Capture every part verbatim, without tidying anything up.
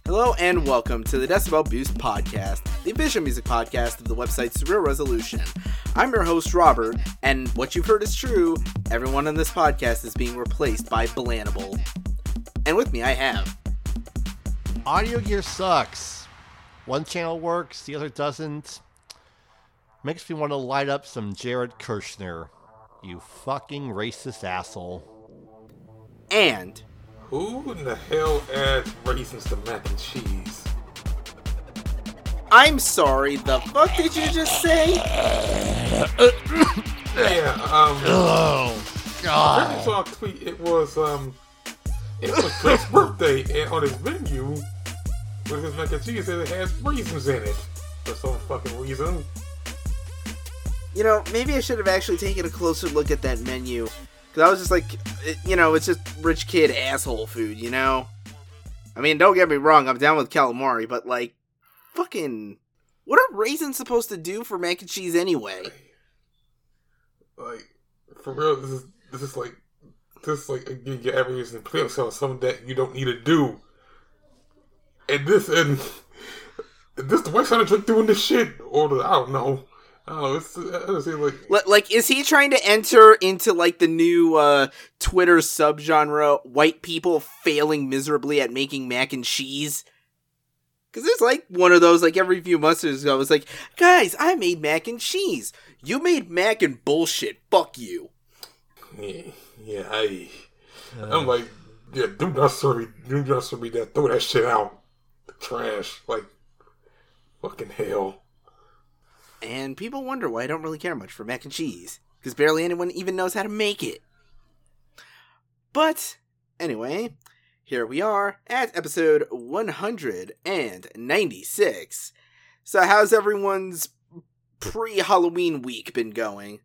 Hello and welcome to the Decibel Boost Podcast, the official music podcast of the website Surreal Resolution. I'm your host, Robert, and what you've heard is true. Everyone on this podcast is being replaced by Blanable. And with me, I have... Audio gear sucks. One channel works, the other doesn't. Makes me want to light up some Jared Kushner. You fucking racist asshole. And... Who in the hell adds raisins to mac and cheese? I'm sorry, the fuck did you just say? Yeah, um... Oh, God. I saw a tweet, it was, um... It was Drake's birthday, and on his menu, with his mac and cheese, it has raisins in it. For some fucking reason. You know, maybe I should have actually taken a closer look at that menu. Because I was just like, it, you know, it's just rich kid asshole food, you know? I mean, don't get me wrong, I'm down with calamari, but like, fucking, what are raisins supposed to do for mac and cheese anyway? Like, for real, this is, this is like, this is like, you get every reason to play yourself something that you don't need to do. And this, and, and this the way trying to drink doing this shit, or the, I don't know. I don't know, it's, it's like... Like, is he trying to enter into, like, the new, uh, Twitter subgenre, white people failing miserably at making mac and cheese? Because there's, like, one of those, like, every few months ago, it's like, guys, I made mac and cheese. You made mac and bullshit. Fuck you. Yeah, yeah, I... Uh, I'm like, yeah, do not serve me, do not serve me that, throw that shit out. The trash, like, fucking hell. And people wonder why I don't really care much for mac and cheese, because barely anyone even knows how to make it. But, anyway, here we are at episode one hundred ninety-six. So how's everyone's pre-Halloween week been going?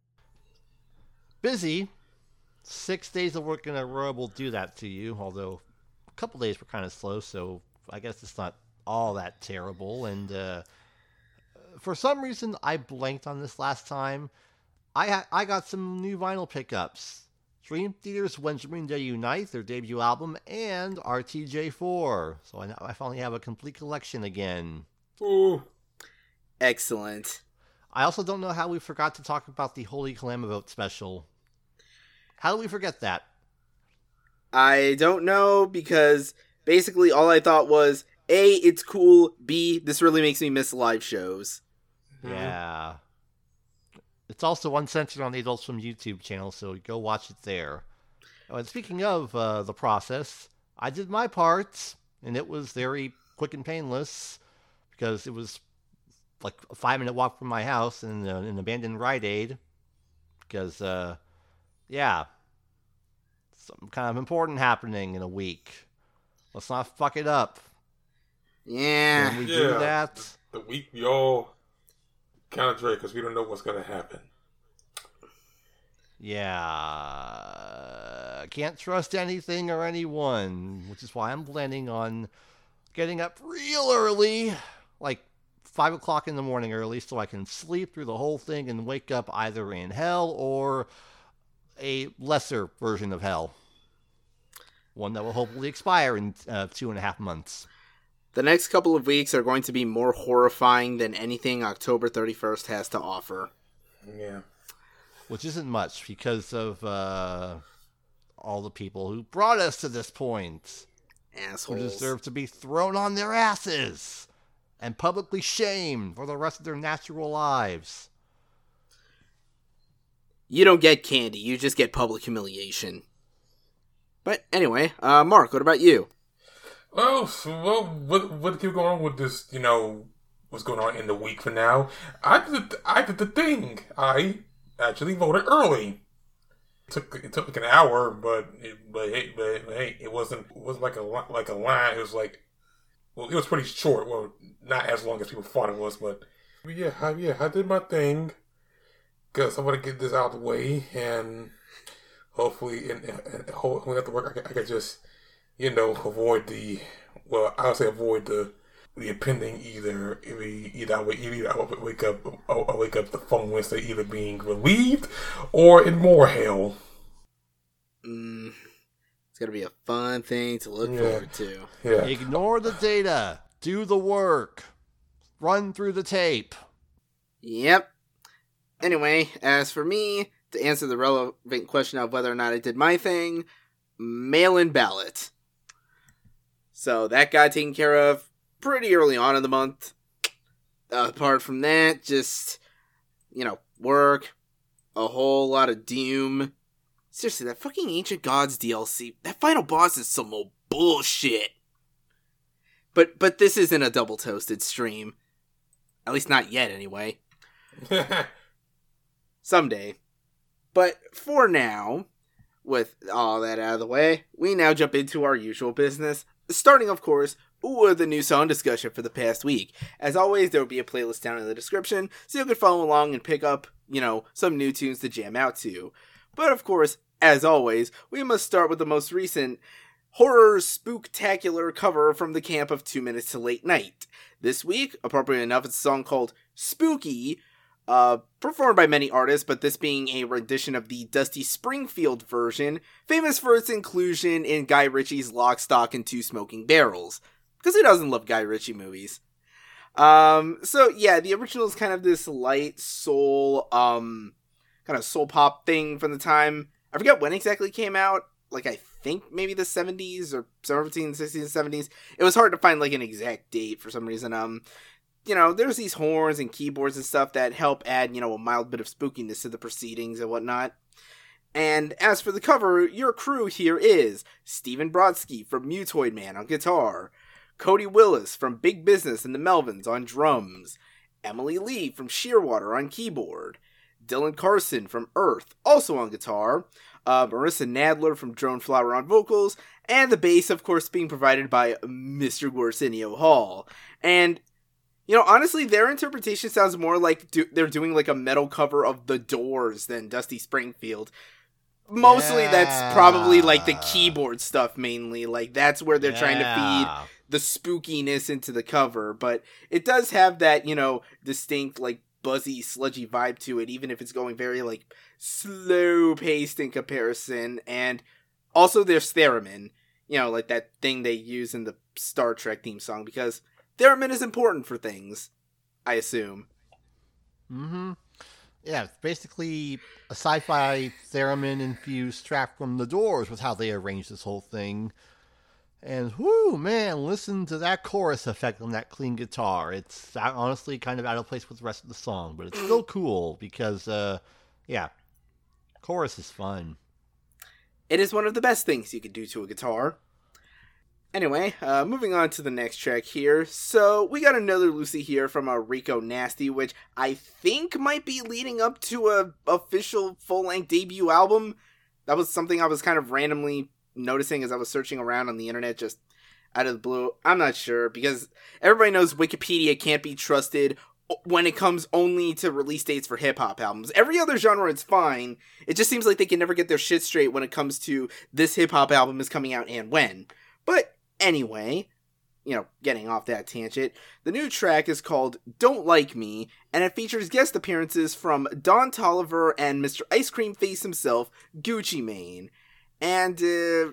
Busy. Six days of work in a row will do that to you, although a couple days were kind of slow, so I guess it's not all that terrible, and, uh... for some reason, I blanked on this last time. I ha- I got some new vinyl pickups. Dream Theater's When Dream Day Unite, their debut album, and R T J four. So I, I finally have a complete collection again. Ooh. Excellent. I also don't know how we forgot to talk about the Holy Calamivote special. How did we forget that? I don't know, because basically all I thought was, A, it's cool, B, this really makes me miss live shows. Yeah. It's also uncensored on the Adults from YouTube channel, so go watch it there. Oh, and speaking of uh, the process, I did my part, and it was very quick and painless, because it was like a five-minute walk from my house in uh, an abandoned Rite Aid, because, uh, yeah, some kind of important happening in a week. Let's not fuck it up. Yeah. When we yeah. do that... The week we all kind of dread because we don't know what's going to happen. Yeah. Can't trust anything or anyone, which is why I'm planning on getting up real early, like five o'clock in the morning early, so I can sleep through the whole thing and wake up either in hell or a lesser version of hell. One that will hopefully expire in uh, two and a half months. The next couple of weeks are going to be more horrifying than anything October thirty-first has to offer. Yeah. Which isn't much because of uh, all the people who brought us to this point. Assholes. Who deserve to be thrown on their asses and publicly shamed for the rest of their natural lives. You don't get candy, you just get public humiliation. But anyway, uh, Mark, what about you? Well, so, well, what what keep going on with this? You know, what's going on in the week for now? I did I did the thing. I actually voted early. It took it took like an hour, but it, but hey, but hey, it wasn't it wasn't like a like a line. It was like, well, it was pretty short. Well, not as long as people thought it was, but yeah, I, yeah, I did my thing because I want to get this out of the way, and hopefully, and, and hopefully after work, I can, I can just. You know, avoid the, well, I would say avoid the the impending either, either I would either I would wake up, I wake up the phone Wednesday either being relieved or in more hell. Mm, It's going to be a fun thing to look Yeah. forward to. Yeah. Ignore the data. Do the work. Run through the tape. Yep. Anyway, as for me, to answer the relevant question of whether or not I did my thing, mail-in ballot. So that got taken care of pretty early on in the month. Uh, apart from that, just, you know, work, a whole lot of Doom. Seriously, that fucking Ancient Gods D L C, that final boss is some old bullshit. But but this isn't a double toasted stream. At least not yet, anyway. Someday. But for now, with all that out of the way, we now jump into our usual business. Starting, of course, with the new song discussion for the past week. As always, there will be a playlist down in the description, so you can follow along and pick up, you know, some new tunes to jam out to. But of course, as always, we must start with the most recent horror spooktacular cover from the camp of Two Minutes to Late Night. This week, appropriate enough, it's a song called Spooky, uh, performed by many artists, but this being a rendition of the Dusty Springfield version, famous for its inclusion in Guy Ritchie's Lock, Stock, and Two Smoking Barrels. Because who doesn't love Guy Ritchie movies? Um, so yeah, the original is kind of this light soul, um, kind of soul pop thing from the time. I forget when exactly it came out. Like, I think maybe the seventies or seventeen, sixties, seventies. It was hard to find, like, an exact date for some reason. Um, you know, there's these horns and keyboards and stuff that help add, you know, a mild bit of spookiness to the proceedings and whatnot. And as for the cover, your crew here is Stephen Brodsky from Mutoid Man on guitar, Cody Willis from Big Business and the Melvins on drums, Emily Lee from Shearwater on keyboard, Dylan Carson from Earth, also on guitar, uh, Marissa Nadler from Drone Flower on vocals, and the bass, of course, being provided by Mister Arsenio Hall. And, you know, honestly, their interpretation sounds more like do- they're doing like a metal cover of The Doors than Dusty Springfield. Mostly Yeah. that's probably like the keyboard stuff mainly. Like, that's where they're trying to feed Yeah. the spookiness into the cover. But it does have that, you know, distinct, like, buzzy, sludgy vibe to it, even if it's going very, like, slow-paced in comparison. And also there's theremin, you know, like that thing they use in the Star Trek theme song, because theremin is important for things, I assume. Mm-hmm. Yeah, it's basically a sci-fi theremin-infused track from The Doors with how they arranged this whole thing. And, whoo, man, listen to that chorus effect on that clean guitar. It's honestly kind of out of place with the rest of the song, but it's still cool because, uh, yeah, chorus is fun. It is one of the best things you could do to a guitar. Anyway, uh, moving on to the next track here. So, we got another Lucy here from uh, Rico Nasty, which I think might be leading up to a official full-length debut album. That was something I was kind of randomly noticing as I was searching around on the internet, just out of the blue. I'm not sure, because everybody knows Wikipedia can't be trusted when it comes only to release dates for hip-hop albums. Every other genre is fine. It just seems like they can never get their shit straight when it comes to this hip-hop album is coming out and when. But anyway, you know, getting off that tangent, the new track is called Don't Like Me, and it features guest appearances from Don Toliver and Mister Ice Cream Face himself, Gucci Mane. And, uh,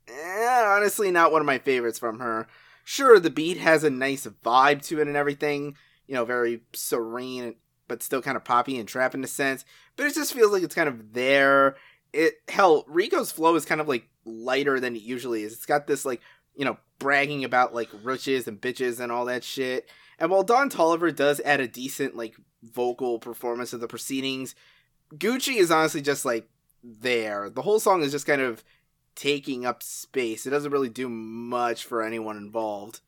eh, honestly, not one of my favorites from her. Sure, the beat has a nice vibe to it and everything, you know, very serene, but still kind of poppy and trap in a sense, but it just feels like it's kind of there. It, hell, Rico's flow is kind of, like, lighter than it usually is. It's got this, like, you know, bragging about, like, riches and bitches and all that shit. And while Don Toliver does add a decent, like, vocal performance of the proceedings, Gucci is honestly just, like, there. The whole song is just kind of taking up space. It doesn't really do much for anyone involved.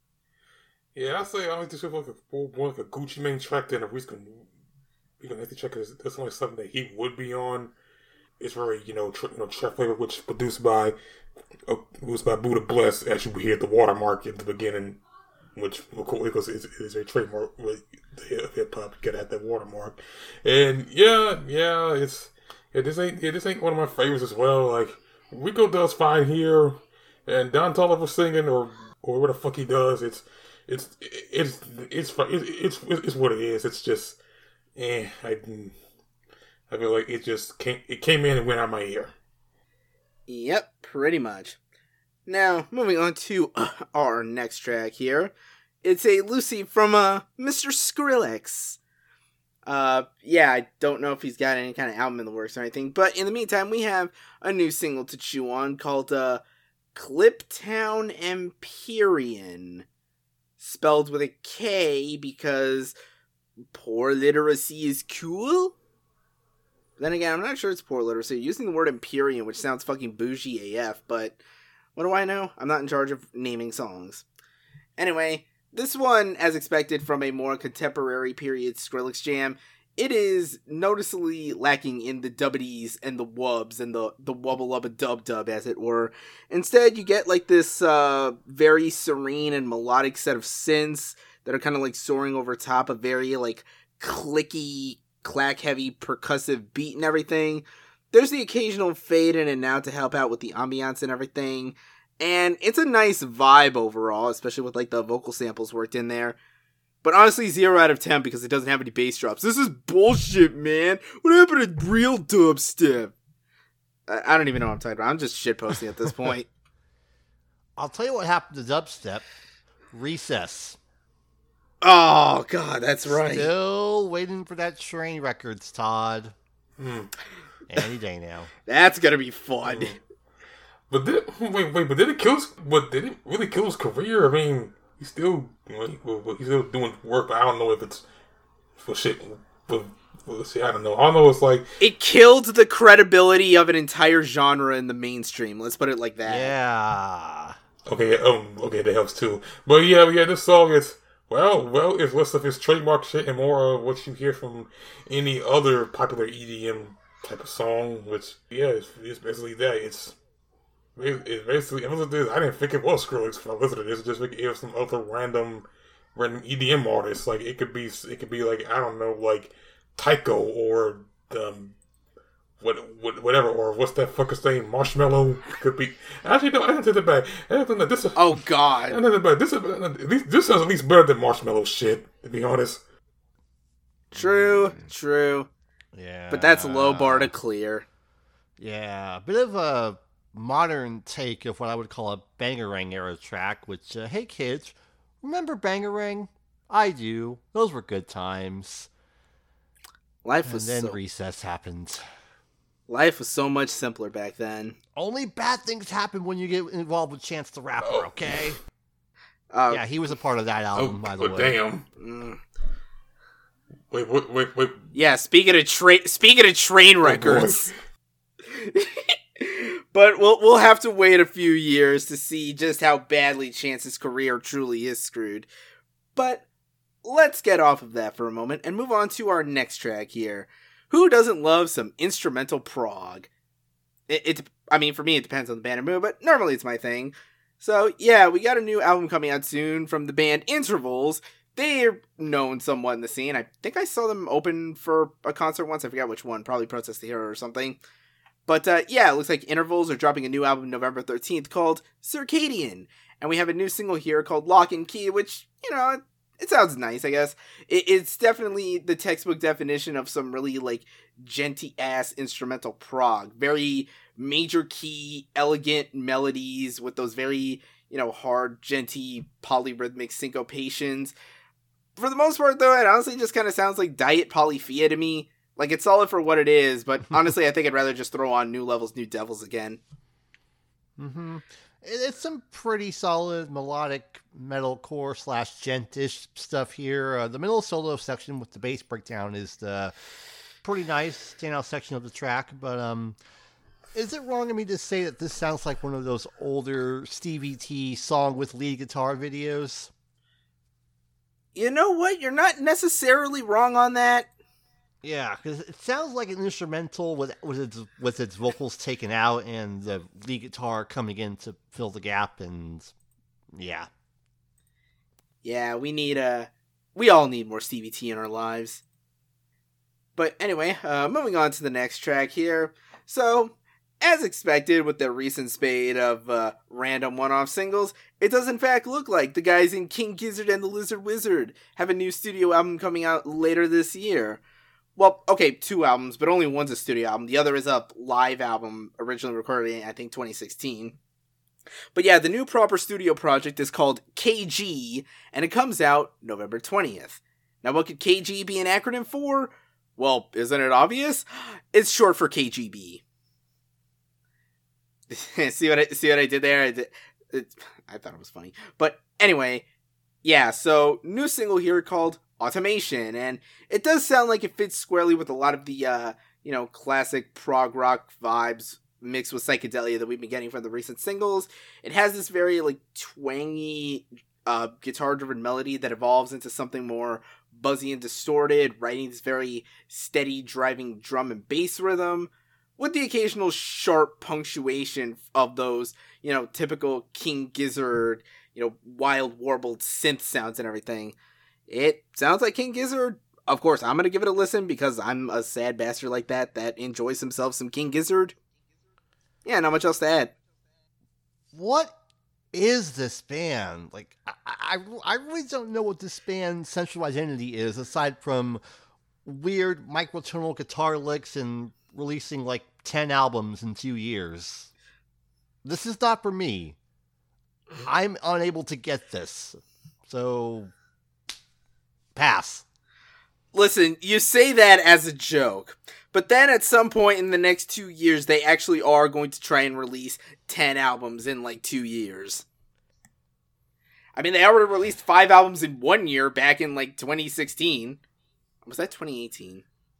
Yeah, I say I like this like a more like a Gucci Mane track than a Reese can. You know, the track because that's only something that he would be on. It's very you know tr- you know track flavor, which is produced by uh, was by Buddha Bless. As you would hear the watermark at the beginning, which of course because it's, it's a trademark with hip hop. You gotta have that watermark, and yeah, yeah, it's. Yeah, this ain't yeah, this ain't one of my favorites as well. Like Rico does fine here, and Don Toliver singing or or what the fuck he does. It's it's it's it's it's it's, it's, it's what it is. It's just eh. I I feel like it just came it came in and went out my ear. Yep, pretty much. Now, moving on to uh, our next track here. It's a Lucy from uh, Mister Skrillex. Uh, yeah, I don't know if he's got any kind of album in the works or anything, but in the meantime, we have a new single to chew on called uh, Cliptown Empyrean. Spelled with a K because poor literacy is cool? Then again, I'm not sure it's poor literacy. Using the word Empyrean, which sounds fucking bougie A F, but what do I know? I'm not in charge of naming songs. Anyway, this one, as expected from a more contemporary period Skrillex jam, it is noticeably lacking in the dubbities and the wubs and the, the wubba-lubba-dub-dub, as it were. Instead, you get like this uh, very serene and melodic set of synths that are kind of like soaring over top a very like clicky, clack-heavy percussive beat and everything. There's the occasional fade in and out to help out with the ambiance and everything. And it's a nice vibe overall, especially with like the vocal samples worked in there. But honestly, zero out of ten because it doesn't have any bass drops. This is bullshit, man. What happened to real dubstep? I, I don't even know what I'm talking about. I'm just shitposting at this point. I'll tell you what happened to dubstep. Recess. Oh, God, that's right. Still waiting for that Train Records, Todd. Mm. Any day now. That's gonna be fun. Mm. But did wait, wait, but did it kill his, but did it really kill his career? I mean, he's still, you know, he, well, he's still doing work, but I don't know if it's for shit. But let's see, I don't know. All I know it's like it killed the credibility of an entire genre in the mainstream. Let's put it like that. Yeah. Okay, um, okay, that helps too. But yeah, yeah, this song is well, well, it's less of his trademark shit and more of what you hear from any other popular E D M type of song. Which yeah, it's, it's basically that. It's It's basically, I listened to this, I didn't think it was Skrillex when I listened to this. Just like it was some other random, random E D M artist. Like it could be, it could be like I don't know, like Tycho or um, what, what, whatever, or what's that fucker's name? Marshmallow could be. Actually, no, I didn't take that back. I didn't think this. Is, oh God! I didn't take that back. This is at least, this sounds at least better than Marshmallow shit. To be honest. True, true. Yeah, but that's a low bar to clear. Yeah, a bit of a modern take of what I would call a Bangarang era track, which, uh, hey kids, remember Bangarang? I do. Those were good times. Life and was then so... recess happened. Life was so much simpler back then. Only bad things happen when you get involved with Chance the Rapper, oh. okay? Uh, yeah, he was a part of that album, oh, by the oh, way. Damn. Mm. Wait, wait, wait, wait. Yeah, speaking of train, speaking of train records. Oh, but we'll we'll have to wait a few years to see just how badly Chance's career truly is screwed. But let's get off of that for a moment and move on to our next track here. Who doesn't love some instrumental prog? It, it I mean, for me, it depends on the band and mood, but normally it's my thing. So yeah, we got a new album coming out soon from the band Intervals. They're known somewhat in the scene. I think I saw them open for a concert once. I forgot which one. Probably Protest the Hero or something. But uh, yeah, it looks like Intervals are dropping a new album November thirteenth called Circadian. And we have a new single here called Lock and Key, which, you know, it, it sounds nice, I guess. It, it's definitely the textbook definition of some really, like, genty-ass instrumental prog. Very major key, elegant melodies with those very, you know, hard, genty, polyrhythmic syncopations. For the most part, though, it honestly just kind of sounds like Diet Polyphia to me. Like, it's solid for what it is, but honestly, I think I'd rather just throw on New Levels, New Devils again. Mm-hmm. It's some pretty solid melodic metalcore slash gentish stuff here. Uh, the middle solo section with the bass breakdown is the pretty nice standout section of the track, but um, is it wrong of me to say that this sounds like one of those older Stevie T song with lead guitar videos? You know what? You're not necessarily wrong on that. Yeah, because it sounds like an instrumental with with its with its vocals taken out and the lead guitar coming in to fill the gap, and yeah, yeah, we need a we all need more Stevie T in our lives. But anyway, uh, moving on to the next track here. So, as expected with the recent spate of uh, random one-off singles, it does in fact look like the guys in King Gizzard and the Lizard Wizard have a new studio album coming out later this year. Well, okay, two albums, but only one's a studio album. The other is a live album originally recorded in, I think, twenty sixteen. But yeah, the new proper studio project is called K G, and it comes out November twentieth. Now, what could K G be an acronym for? Well, isn't it obvious? It's short for K G B. see what I see what I did there? I, did, it, I thought it was funny. But anyway, yeah, so new single here called Automation, and it does sound like it fits squarely with a lot of the, uh, you know, classic prog rock vibes mixed with psychedelia that we've been getting from the recent singles. It has this very, like, twangy uh, guitar-driven melody that evolves into something more buzzy and distorted, writing this very steady, driving drum and bass rhythm, with the occasional sharp punctuation of those, you know, typical King Gizzard, you know, wild warbled synth sounds and everything. It sounds like King Gizzard. Of course, I'm gonna give it a listen because I'm a sad bastard like that that enjoys himself some King Gizzard. Yeah, not much else to add. What is this band? Like, I, I, I really don't know what this band's central identity is, aside from weird microtonal guitar licks and releasing like ten albums in two years. This is not for me. I'm unable to get this. So, pass. Listen, you say that as a joke, but then at some point in the next two years, they actually are going to try and release ten albums in like two years. I mean, they already released five albums in one year back in like twenty sixteen. Was that twenty eighteen?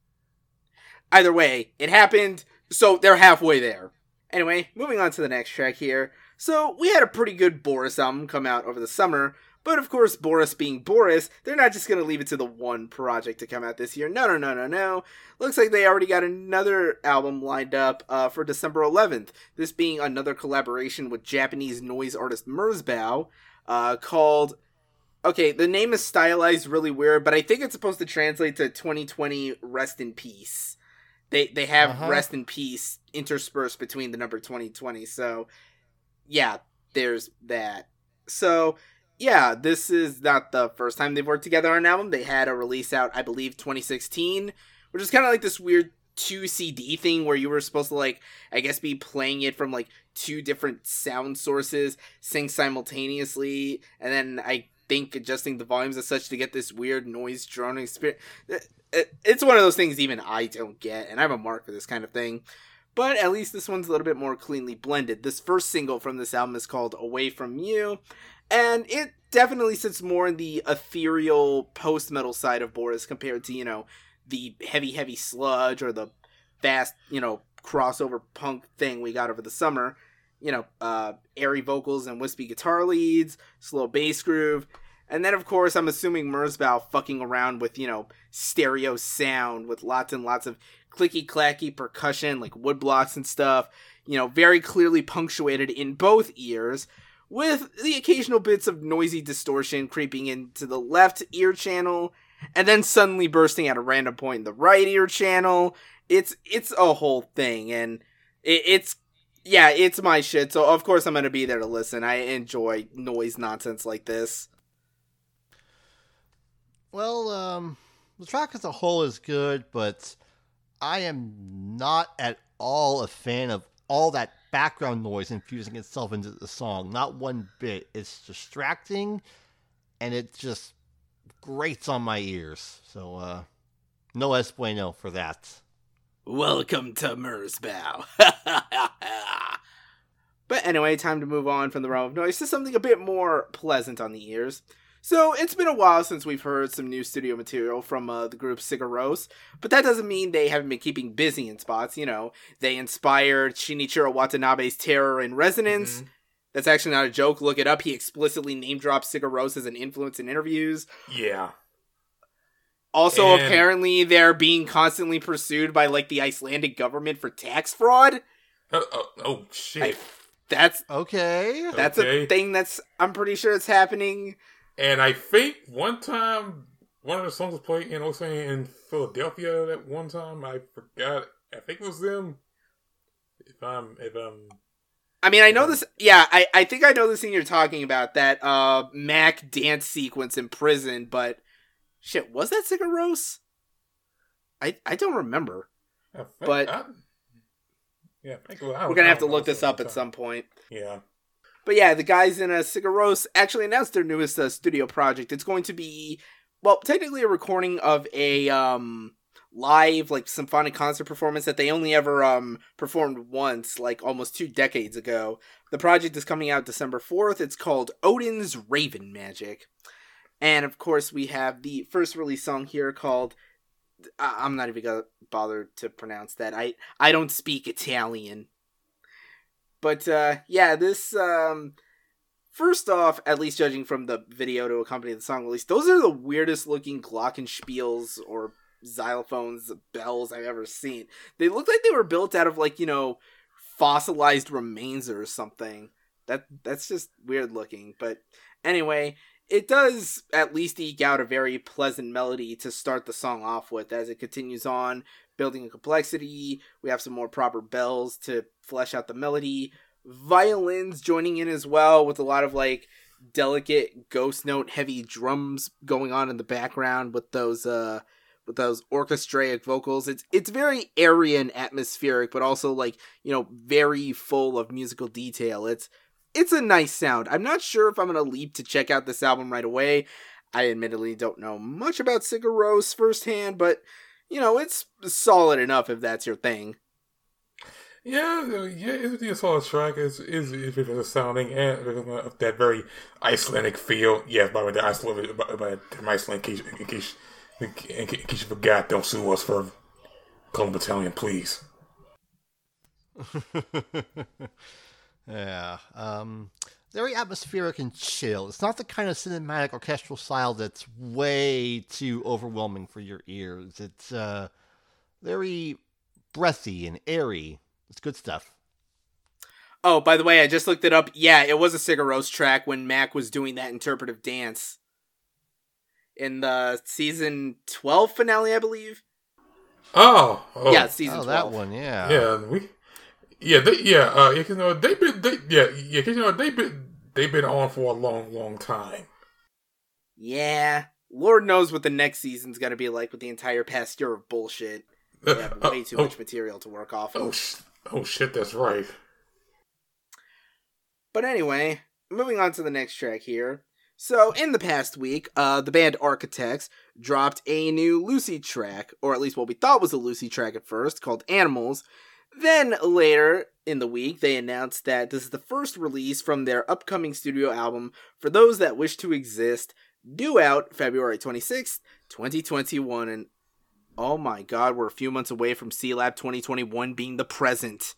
Either way, it happened, so they're halfway there. Anyway, moving on to the next track here. So, we had a pretty good Boris album come out over the summer, but of course, Boris being Boris, they're not just going to leave it to the one project to come out this year. No, no, no, no, no. Looks like they already got another album lined up uh, for December eleventh. This being another collaboration with Japanese noise artist Merzbow, uh, called... Okay, the name is stylized really weird, but I think it's supposed to translate to twenty twenty Rest in Peace. They they have uh-huh. Rest in Peace interspersed between the number twenty twenty, so yeah, there's that. So, yeah, this is not the first time they've worked together on an album. They had a release out, I believe, twenty sixteen, which is kind of like this weird two C D thing where you were supposed to, like, I guess be playing it from, like, two different sound sources, sing simultaneously, and then I think adjusting the volumes as such to get this weird noise droning experience. It's one of those things even I don't get, and I have a mark for this kind of thing. But at least this one's a little bit more cleanly blended. This first single from this album is called Away From You, and it definitely sits more in the ethereal post-metal side of Boris compared to, you know, the heavy, heavy sludge or the fast, you know, crossover punk thing we got over the summer. You know, uh, airy vocals and wispy guitar leads, slow bass groove. And then, of course, I'm assuming Merzbow fucking around with, you know, stereo sound with lots and lots of clicky-clacky percussion, like woodblocks and stuff, you know, very clearly punctuated in both ears, with the occasional bits of noisy distortion creeping into the left ear channel, and then suddenly bursting at a random point in the right ear channel. It's it's a whole thing, and it, it's, yeah, it's my shit, so of course I'm gonna be there to listen. I enjoy noise nonsense like this. Well, um, the track as a whole is good, but I am not at all a fan of all that background noise infusing itself into the song. Not one bit. It's distracting, and it just grates on my ears. So, uh, no es bueno for that. Welcome to Merzbow. But anyway, time to move on from the realm of noise to something a bit more pleasant on the ears. So, it's been a while since we've heard some new studio material from uh, the group Sigur Rós, but that doesn't mean they haven't been keeping busy in spots. You know, they inspired Shinichiro Watanabe's Terror in Resonance. Mm-hmm. That's actually not a joke. Look it up. He explicitly name-dropped Sigur Rós as an influence in interviews. Yeah. Also, and... apparently, they're being constantly pursued by, like, the Icelandic government for tax fraud. Uh, oh, oh, shit. I, that's... Okay. That's okay. a thing that's... I'm pretty sure it's happening... And I think one time, one of the songs was played in, I was saying, in Philadelphia that one time. I forgot. I think it was them. If I'm, if I'm... I mean, I know this, yeah, I, I think I know the scene you're talking about, that uh, Mac dance sequence in prison, but shit, was that Sigur Rós? I, I don't remember. I think, But I, yeah, I think, I we're going to have to look this up at some point. Yeah. But yeah, the guys in uh, Sigur Rós actually announced their newest uh, studio project. It's going to be, well, technically a recording of a um, live, like, symphonic concert performance that they only ever um, performed once, like, almost two decades ago. The project is coming out December fourth. It's called Odin's Raven Magic. And, of course, we have the first release song here called... I- I'm not even going to bother to pronounce that. I, I don't speak Italian. But, uh, yeah, this, um, first off, at least judging from the video to accompany the song release, those are the weirdest looking glockenspiels or xylophones, bells I've ever seen. They look like they were built out of, like, you know, fossilized remains or something. That, that's just weird looking. But anyway, it does at least eke out a very pleasant melody to start the song off with as it continues on, building in complexity. We have some more proper bells to flesh out the melody. Violins joining in as well with a lot of like delicate ghost note heavy drums going on in the background with those uh with those orchestraic vocals. It's it's very airy and atmospheric, but also like, you know, very full of musical detail. It's It's a nice sound. I'm not sure if I'm going to leap to check out this album right away. I admittedly don't know much about Sigur Rós firsthand, but, you know, it's solid enough if that's your thing. Yeah, yeah, it's a solid track. It's, it's, it's, it's sounding and that very Icelandic feel. Yeah, by the way, the Icelandic, by, by Iceland, in case, in, case, in case you forgot, don't sue us for calling battalion, please. Yeah, um, very atmospheric and chill. It's not the kind of cinematic orchestral style that's way too overwhelming for your ears. It's uh, very breathy and airy. It's good stuff. Oh, by the way, I just looked it up. Yeah, it was a Sigur Rós track when Mac was doing that interpretive dance in the season twelve finale, I believe. Oh, oh. Yeah, season oh, twelve. that one, yeah. Yeah, we... Yeah, they, yeah, uh, you know, they've been, they, yeah, yeah, you know, they've been, they've been on for a long, long time. Yeah, Lord knows what the next season's gonna be like with the entire past year of bullshit. They have Uh, way too oh, much material to work off of. Oh, sh- oh shit, that's right. But anyway, moving on to the next track here. So, in the past week, uh, the band Architects dropped a new Lucy track, or at least what we thought was a Lucy track at first, called Animals. Then, later in the week, they announced that this is the first release from their upcoming studio album, For Those That Wish to Exist, due out February twenty-sixth, twenty twenty-one. And oh my god, we're a few months away from C-Lab twenty twenty-one being the present.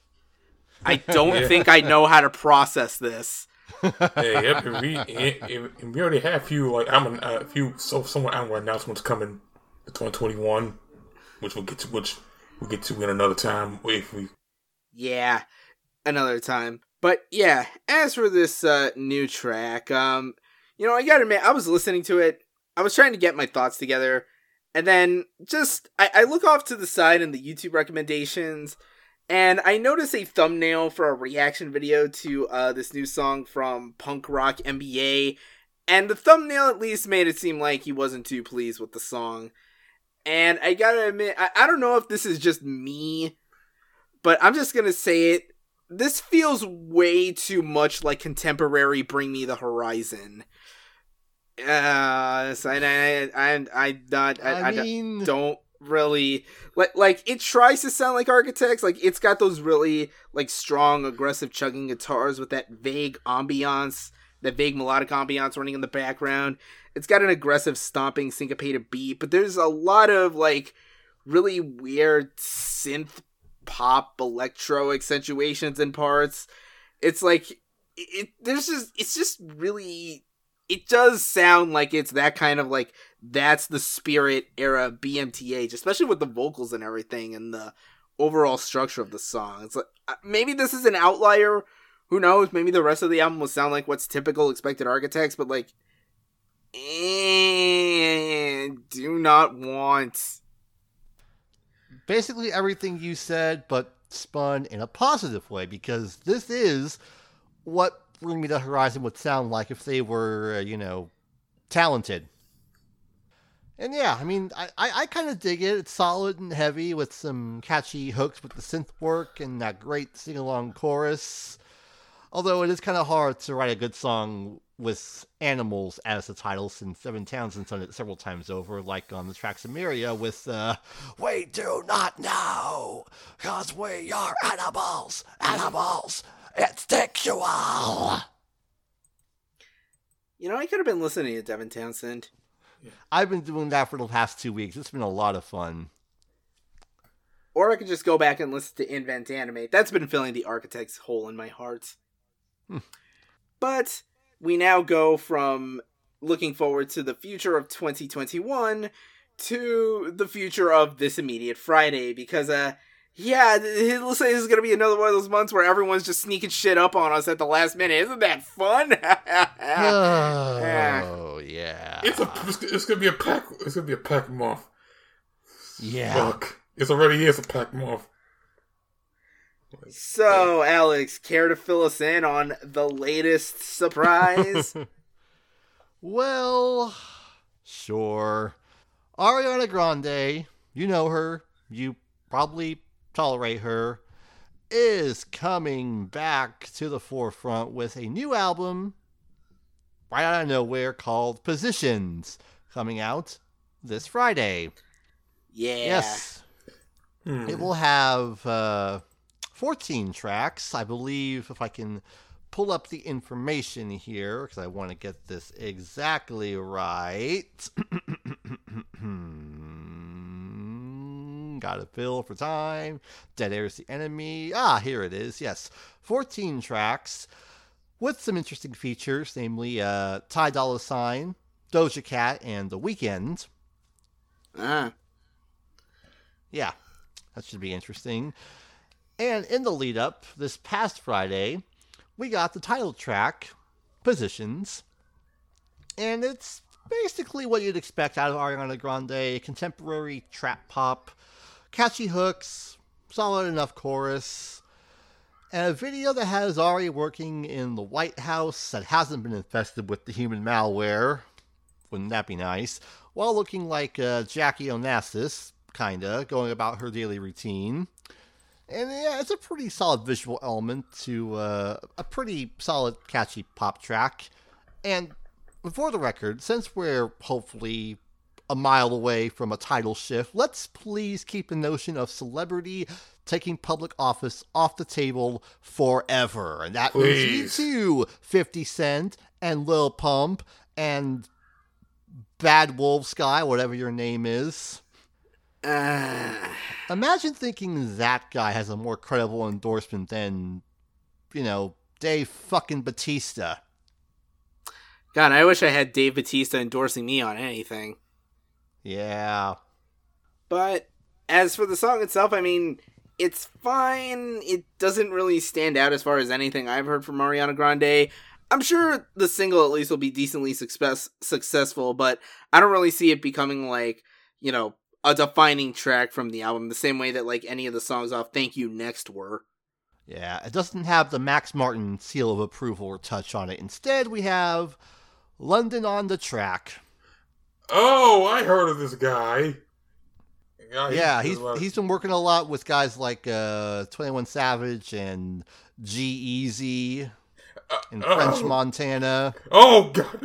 I don't Yeah. think I know how to process this. Yeah, yep, and we, and, and we already have a few, like, I'm a few, so somewhat album announcements coming to twenty twenty-one, which we'll get to, which we'll get to in another time, if we... Yeah, another time. But yeah, as for this uh, new track, um, you know, I gotta admit, I was listening to it, I was trying to get my thoughts together, and then just, I, I look off to the side in the YouTube recommendations, and I notice a thumbnail for a reaction video to uh, this new song from Punk Rock M B A, and the thumbnail at least made it seem like he wasn't too pleased with the song. And I gotta admit, I, I don't know if this is just me, but I'm just gonna say it. This feels way too much like contemporary Bring Me the Horizon. Uh, so I, I, I, I, not, I, I I mean... don't really like. Like it tries to sound like Architects. Like it's got those really like strong, aggressive chugging guitars with that vague ambiance, that vague melodic ambiance running in the background. It's got an aggressive, stomping, syncopated beat, but there's a lot of like really weird synth pop electro accentuations in parts. It's like it, it there's just it's just really it does sound like it's that kind of like that's the Spirit era B M T H, especially with the vocals and everything and the overall structure of the song. It's like maybe this is an outlier. Who knows? Maybe the rest of the album will sound like what's typical expected Architects, but like eh, do not want. Basically everything you said, but spun in a positive way, because this is what Bring Me the Horizon would sound like if they were, uh, you know, talented. And yeah, I mean, I, I, I kind of dig it. It's solid and heavy with some catchy hooks with the synth work and that great sing-along chorus. Although it is kind of hard to write a good song with animals as the title, since Evan Townsend's done it several times over, like on the track Samaria with, uh, we do not know, cause we are animals, animals, instinctual. You know, I could have been listening to Devin Townsend. I've been doing that for the past two weeks. It's been a lot of fun. Or I could just go back and listen to Invent Animate. That's been filling the Architect's hole in my heart. Hmm. But we now go from looking forward to the future of twenty twenty-one to the future of this immediate Friday. Because, uh, yeah, it looks like this is going to be another one of those months where everyone's just sneaking shit up on us at the last minute. Isn't that fun? Oh, yeah. It's a it's gonna be a pack it's gonna be a pack month. Yeah. Fuck. It already is a pack month. So, Alex, care to fill us in on the latest surprise? Well, sure. Ariana Grande, you know her, you probably tolerate her, is coming back to the forefront with a new album right out of nowhere called Positions, coming out this Friday. Yeah. Yes. Hmm. It will have uh, fourteen tracks, I believe, if I can pull up the information here, because I want to get this exactly right. Gotta fill for time. Dead Air's the Enemy. Ah, here it is. Yes. fourteen tracks with some interesting features, namely uh, Ty Dolla $ign, Doja Cat, and The Weeknd. Ah. Yeah, that should be interesting. And in the lead up, this past Friday, we got the title track, Positions. And it's basically what you'd expect out of Ariana Grande, contemporary trap pop, catchy hooks, solid enough chorus, and a video that has Ari working in the White House that hasn't been infested with the human malware. Wouldn't that be nice? While looking like uh, Jackie Onassis, kinda, going about her daily routine. And yeah, it's a pretty solid visual element to uh, a pretty solid, catchy pop track. And for the record, since we're hopefully a mile away from a title shift, let's please keep the notion of celebrity taking public office off the table forever. And that Please. means you too, fifty Cent and Lil Pump and Bad Wolf Sky, whatever your name is. Uh, Imagine thinking that guy has a more credible endorsement than, you know, Dave fucking Batista. God, I wish I had Dave Bautista endorsing me on anything. Yeah. But as for the song itself, I mean, it's fine. It doesn't really stand out as far as anything I've heard from Ariana Grande. I'm sure the single at least will be decently success- successful, but I don't really see it becoming like, you know, a defining track from the album, the same way that like any of the songs off Thank You Next were. Yeah, it doesn't have the Max Martin seal of approval or touch on it. Instead, we have London on the Track. Oh, I heard of this guy. Yeah, yeah he's he's been working a lot with guys like uh, twenty-one Savage and G-Eazy uh, and uh, French Montana. Oh, God.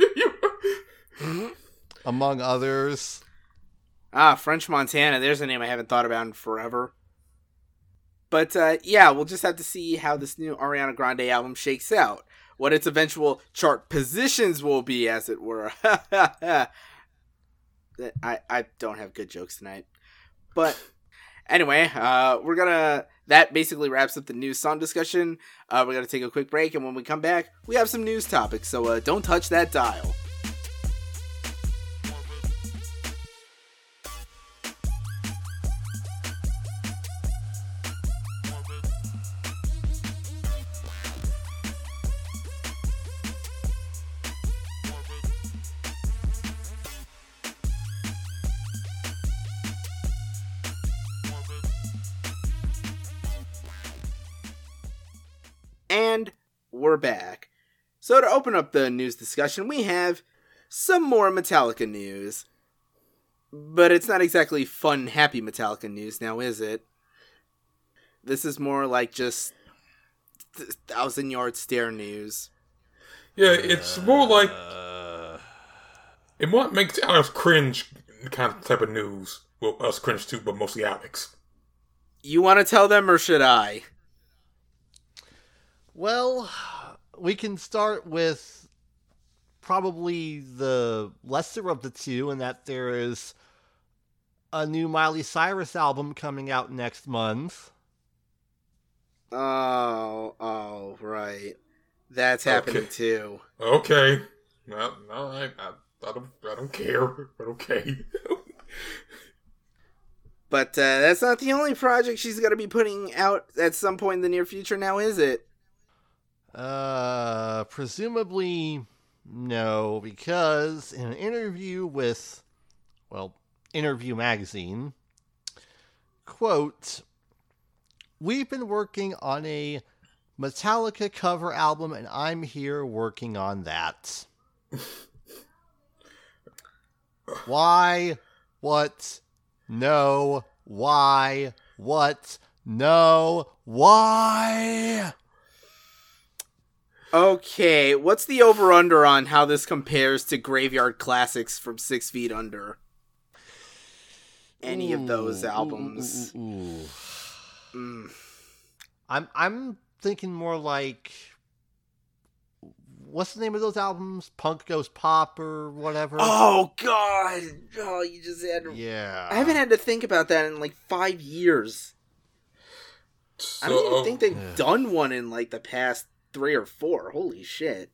Among others. Ah, French Montana. There's a name I haven't thought about in forever. But, uh, yeah, we'll just have to see how this new Ariana Grande album shakes out. What its eventual chart positions will be, as it were. I, I don't have good jokes tonight. But, anyway, uh, we're gonna... That basically wraps up the news song discussion. Uh, we're gonna take a quick break, and when we come back, we have some news topics. So, uh, don't touch that dial. And we're back. So to open up the news discussion, we have some more Metallica news. But it's not exactly fun, happy Metallica news now, is it? This is more like just th- thousand yard stare news. Yeah, it's more like Uh, it might make Alex cringe kind of type of news. Well, us cringe too, but mostly Alex. You want to tell them, or should I? well, we can start with probably the lesser of the two, in that there is a new Miley Cyrus album coming out next month. Oh, oh, right. That's happening Okay. too. Okay, no, no, I, I, I don't, I don't care. But okay. But uh, that's not the only project she's going to be putting out at some point in the near future now, is it? Uh, presumably no, because in an interview with, well, Interview Magazine, quote, "We've been working on a Metallica cover album, and I'm here working on that." Why? What? No. Why? What? No. Why? Okay, what's the over-under on how this compares to Graveyard Classics from Six Feet Under? Any of those Ooh, albums. ooh, ooh, ooh. Mm. I'm I'm thinking more like, what's the name of those albums? Punk Goes Pop or whatever. Oh, God! Oh, you just had to... Yeah. I haven't had to think about that in like five years. So, I don't even think they've Yeah. done one in like the past three or four. Holy shit.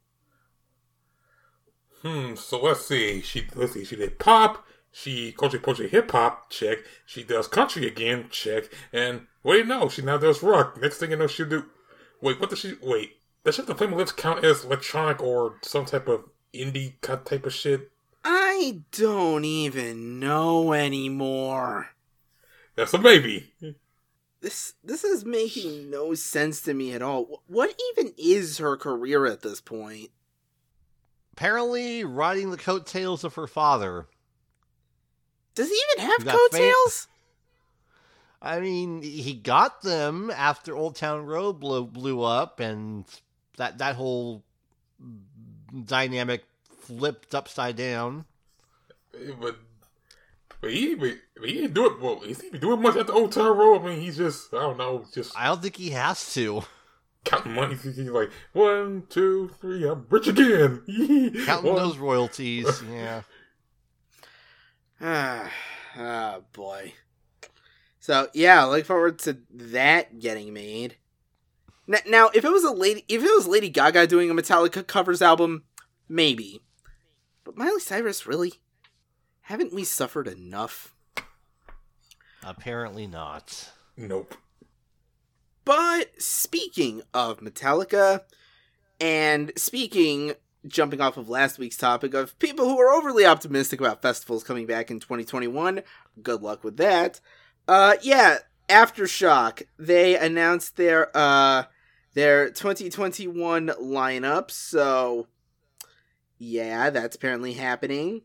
Hmm. So let's see. She let's see. She did pop. She culture culture hip hop. Check. She does country again. Check. And wait, no, she now does rock. Next thing you know, she'll do. Wait, what does she? Wait, does she have to play my lips count as electronic or some type of indie cut type of shit? I don't even know anymore. That's a maybe. This this is making no sense to me at all. What even is her career at this point? Apparently riding the coattails of her father. Does he even have You got fan- coattails? I mean, he got them after Old Town Road blew, blew up, and that that whole dynamic flipped upside down. But but he but he didn't do it. Well, is he even doing much at the Old Town Road? I mean, he's just I don't know, just I don't think he has to. counting money. He's like one, two, three. I'm rich again. Counting One. those royalties, yeah. Ah, oh boy. So yeah, look forward to that getting made. N- now, if it was a lady, if it was Lady Gaga doing a Metallica covers album, maybe. But Miley Cyrus, really? Haven't we suffered enough? Apparently not. Nope. But speaking of Metallica, and speaking, jumping off of last week's topic of people who are overly optimistic about festivals coming back in twenty twenty-one, good luck with that. Uh, yeah, Aftershock, they announced their, uh, their twenty twenty-one lineup, so, yeah, that's apparently happening.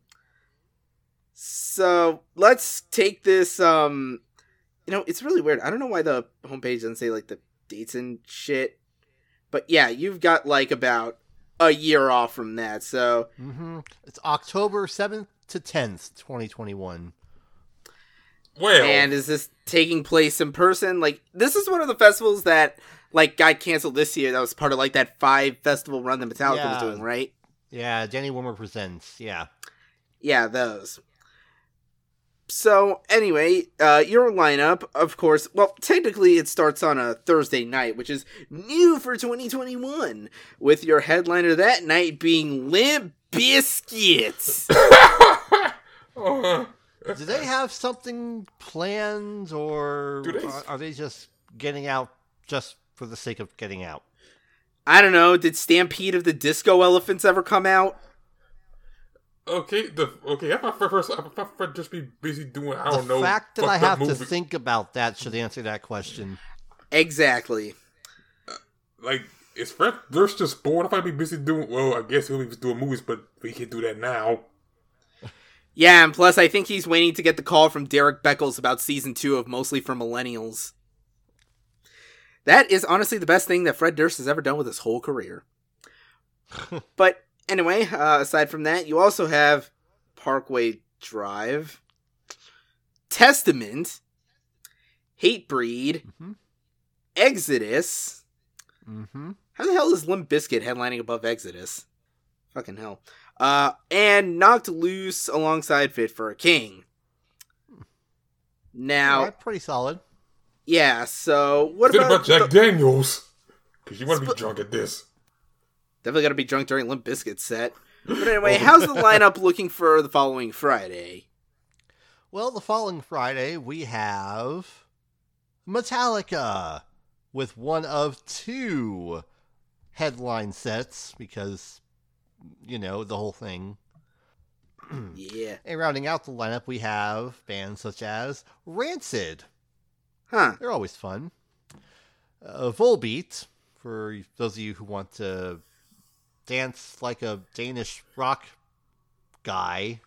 So, let's take this, um, you know, it's really weird. I don't know why the homepage doesn't say, like, the dates and shit. But yeah, you've got, like, about a year off from that, so... Mm-hmm. It's October seventh to tenth, twenty twenty-one. Well, And is this taking place in person? Like, this is one of the festivals that, like, got canceled this year. That was part of, like, that five festival run that Metallica Yeah. was doing, right? Yeah, Danny Wimmer presents, yeah. Yeah, those. So, anyway, uh, your lineup, of course, well, technically it starts on a Thursday night, which is new for twenty twenty-one, with your headliner that night being Limp Bizkit. uh, Do they have something planned, or Do they? are, are they just getting out just for the sake of getting out? I don't know, did Stampede of the Disco Elephants ever come out? okay, the okay. I thought first, I thought I'd just be busy doing. I The don't know. fact that fucked I up have to movie. think about that should answer that question. Exactly. Like, is Fred Durst just bored? I thought he'd be busy doing. Well, I guess he'll be doing movies, but he can do that now. Yeah, and plus I think he's waiting to get the call from Derek Beckles about season two of Mostly for Millennials. That is honestly the best thing that Fred Durst has ever done with his whole career. But anyway, uh, aside from that, you also have Parkway Drive, Testament, Hatebreed, mm-hmm. Exodus. Mm-hmm. How the hell is Limp Bizkit headlining above Exodus? Fucking hell. Uh, and Knocked Loose alongside Fit for a King. Now, right, pretty solid. Yeah, so what Think about, about Jack the... Daniels? Because you want to Sp- be drunk at this. Definitely got to be drunk during Limp Bizkit's set. But anyway, how's the lineup looking for the following Friday? Well, the following Friday, we have Metallica with one of two headline sets because, you know, the whole thing. Yeah. And rounding out the lineup, we have bands such as Rancid. Huh. They're always fun. Uh, Volbeat, for those of you who want to dance like a Danish rock guy.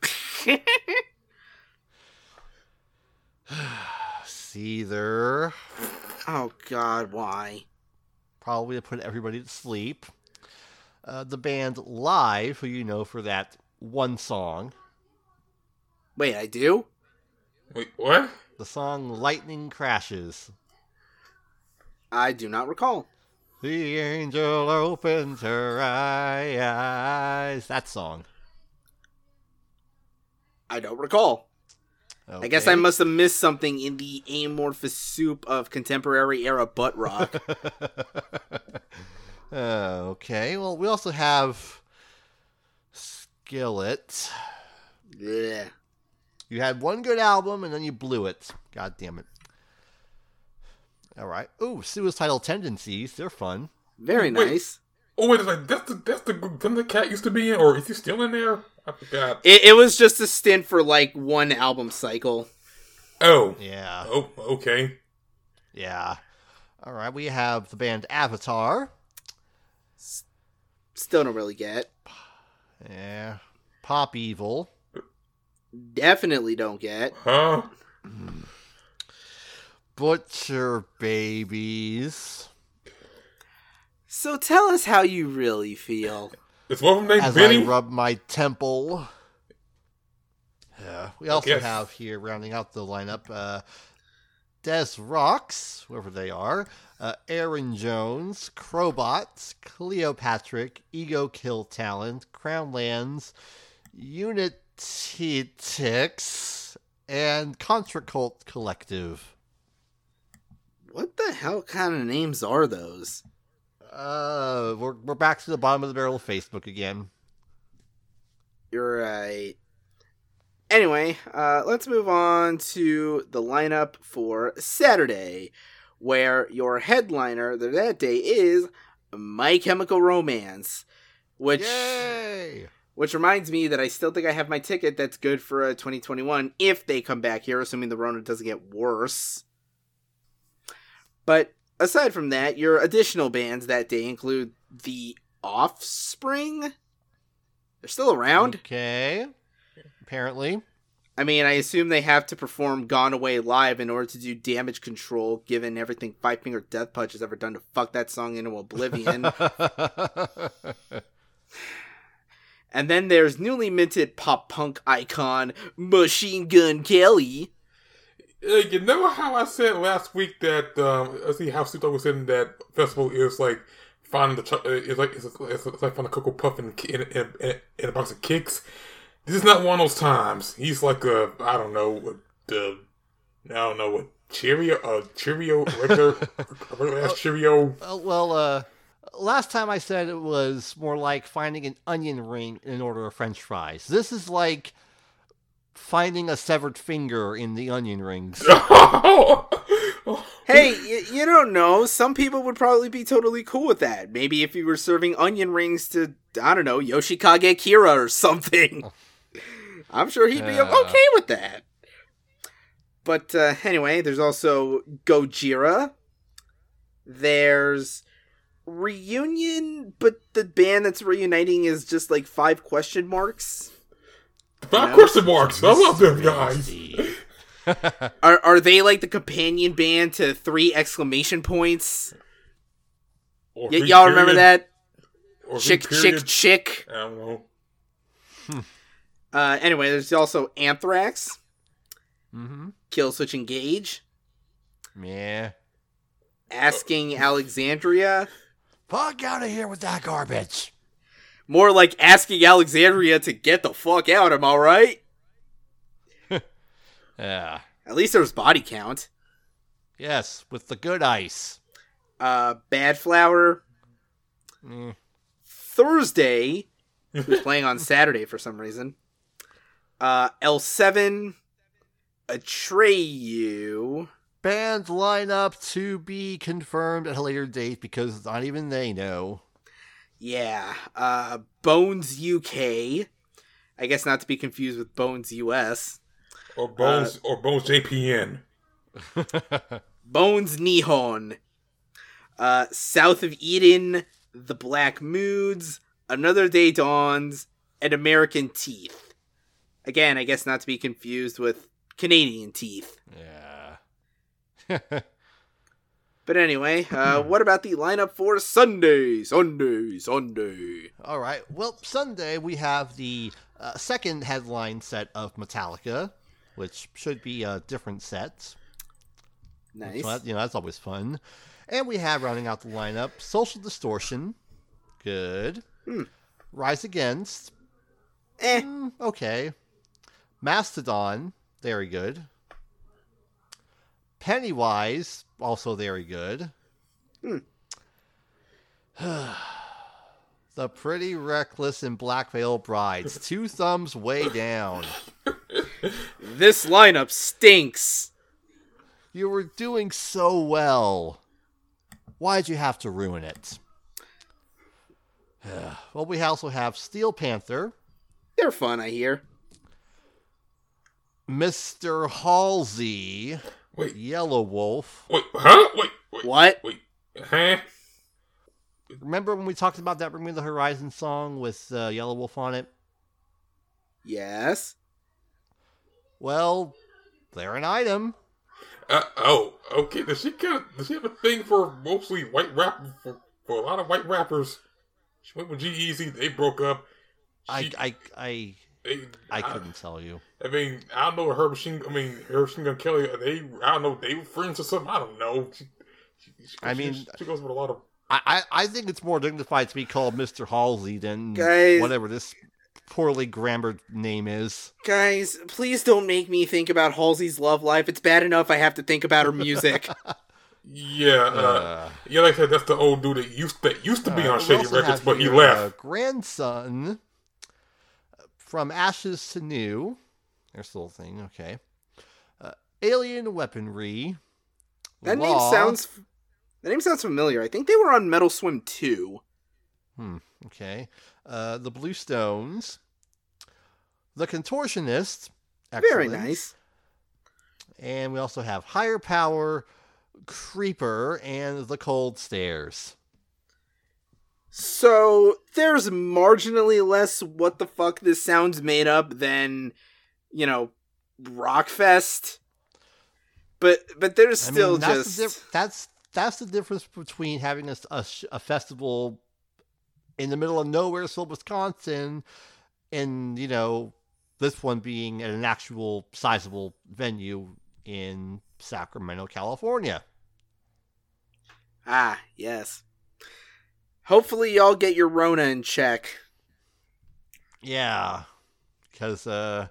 Seether. Oh, God, why? Probably to put everybody to sleep. Uh, the band Live, who you know for that one song. Wait, I do? Wait, what? The song Lightning Crashes. I do not recall. The angel opens her eyes. That song. I don't recall. Okay. I guess I must have missed something in the amorphous soup of contemporary era butt rock. uh, okay, well, we also have Skillet. Yeah. You had one good album, and then you blew it. God damn it. All right. Ooh, Suicidal Tendencies. They're fun. Very Wait. nice. Oh, wait, like, that's the, that's the group the cat used to be in? Or is he still in there? I forgot. It, it was just a stint for, like, one album cycle. Oh. Yeah. Oh, okay. Yeah. All right, we have the band Avatar. S- still don't really get. Yeah. Pop Evil. Definitely don't get. Huh? Butcher Babies. So tell us how you really feel. Is one of them named As Benny? I rub my temple. Yeah. We also Yes. have here, rounding out the lineup, uh, Des Rocks, whoever they are, uh, Aaron Jones, Crowbots, Cleopatra, Ego Kill Talent, Crown Lands, Unitix, and Contra Cult Collective. What the hell kind of names are those? Uh, we're we're back to the bottom of the barrel of Facebook again. You're right. Anyway, uh, let's move on to the lineup for Saturday, where your headliner that day is My Chemical Romance, which Yay! which reminds me that I still think I have my ticket that's good for uh, twenty twenty-one if they come back here, assuming the Rona doesn't get worse. But aside from that, your additional bands that day include The Offspring. They're still around. Okay. Apparently. I mean, I assume they have to perform Gone Away live in order to do Damage Control, given everything Five Finger Death Punch has ever done to fuck that song into oblivion. And then there's newly minted pop punk icon Machine Gun Kelly. Uh, you know how I said last week that um, I see how Suto was saying that festival is like finding the ch- it's like it's, it's, it's like finding a Cocoa Puff in, in, in, in a box of kicks. This is not one of those times. He's like a I don't know the I don't know what Cheerio uh Cheerio regular regular ass Cheerio. Uh, well, uh, last time I said it was more like finding an onion ring in order of French fries. This is like finding a severed finger in the onion rings. Hey, y- you don't know. Some people would probably be totally cool with that. Maybe if you were serving onion rings to, I don't know, Yoshikage Kira or something. I'm sure he'd be Uh. okay with that. But uh, anyway, there's also Gojira. There's Reunion, but the band that's reuniting is just like five question marks. Five know? question marks. I love them guys. Are are they like the companion band to three exclamation points? Or Y- three y'all remember period, that? or three Chick, chick, period. chick. I don't know. Uh, anyway, there's also Anthrax, Mm-hmm. Killswitch Engage, Yeah. Asking Alexandria. Fuck out of here with that garbage. More like asking Alexandria to get the fuck out, am I right? Yeah. At least there was body count. Yes, with the good ice. Uh, Bad Flower. Mm. Thursday, who's playing on Saturday for some reason. Uh, L seven. Atreyu. Band lineup to be confirmed at a later date because not even they know. Yeah. Uh, Bones U K. I guess not to be confused with Bones U S. Or Bones, uh, or Bones J P N. Bones Nihon. Uh, South of Eden, The Black Moods, Another Day Dawns, and American Teeth. Again, I guess not to be confused with Canadian Teeth. Yeah. But anyway, uh, what about the lineup for Sunday? Sunday, Sunday. All right. Well, Sunday we have the uh, second headline set of Metallica, which should be a different set. Nice. So that, you know, that's always fun. And we have rounding out the lineup Social Distortion. Good. Hmm. Rise Against. Eh. Mm, okay. Mastodon. Very good. Pennywise. Also very good. Hmm. The Pretty Reckless and Black Veil Brides. Two thumbs way down. This lineup stinks. You were doing so well. Why'd you have to ruin it? Well, we also have Steel Panther. They're fun, I hear. Mister Halsey. Wait. Yellow Wolf. Wait, huh? Wait, wait. What? Wait, huh? Remember when we talked about that Bring Me the Horizon song with uh, Yellow Wolf on it? Yes. Well, They're an item. Uh, oh, okay. Does she kind of, does she have a thing for mostly white rap, for, for a lot of white rappers? She went with G-Eazy, they broke up. I, She- I, I, they, I couldn't tell you. I mean, I don't know her machine. I mean, her machine gun Kelly. They, I don't know. They were friends or something. I don't know. She, she, she, I she- mean- she, she goes with a lot of. I, I, I think it's more dignified to be called Mister Halsey than Guys. whatever this poorly grammared name is. Guys, please don't make me think about Halsey's love life. It's bad enough I have to think about her music. Yeah, uh, Uh, yeah. Like I said, that's the old dude that used that used to be Uh, on we Shady also Records, have but he here, left. Uh, grandson, From Ashes to New. There's the little thing, okay. Uh, Alien Weaponry. That Law. name sounds that name sounds familiar. I think they were on Metal Swim two. Hmm, okay. Uh, the Bluestones. The Contortionist. Very Excellent. nice. And we also have Higher Power, Creeper, and The Cold Stairs. So there's marginally less what the fuck this sounds made up than, you know, Rockfest. But but there's I still mean, that's just the dif- that's that's the difference between having a, a, sh- a festival in the middle of nowheresville, Wisconsin, and you know this one being at an actual sizable venue in Sacramento, California. ah, yes. Hopefully y'all get your Rona in check. Yeah, because uh,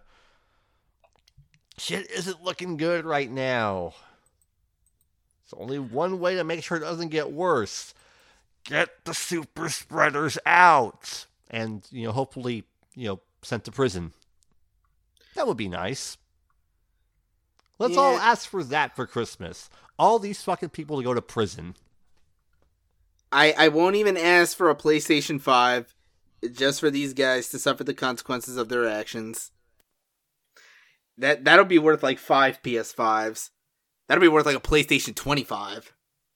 shit isn't looking good right now. There's only one way to make sure it doesn't get worse. Get the super spreaders out. And, you know, hopefully, you know, sent to prison. That would be nice. Let's all Yeah. ask for that for Christmas. All these fucking people to go to prison. I, I won't even ask for a PlayStation five just for these guys to suffer the consequences of their actions. That that'll be worth like five P S fives. That'll be worth like a PlayStation twenty-five.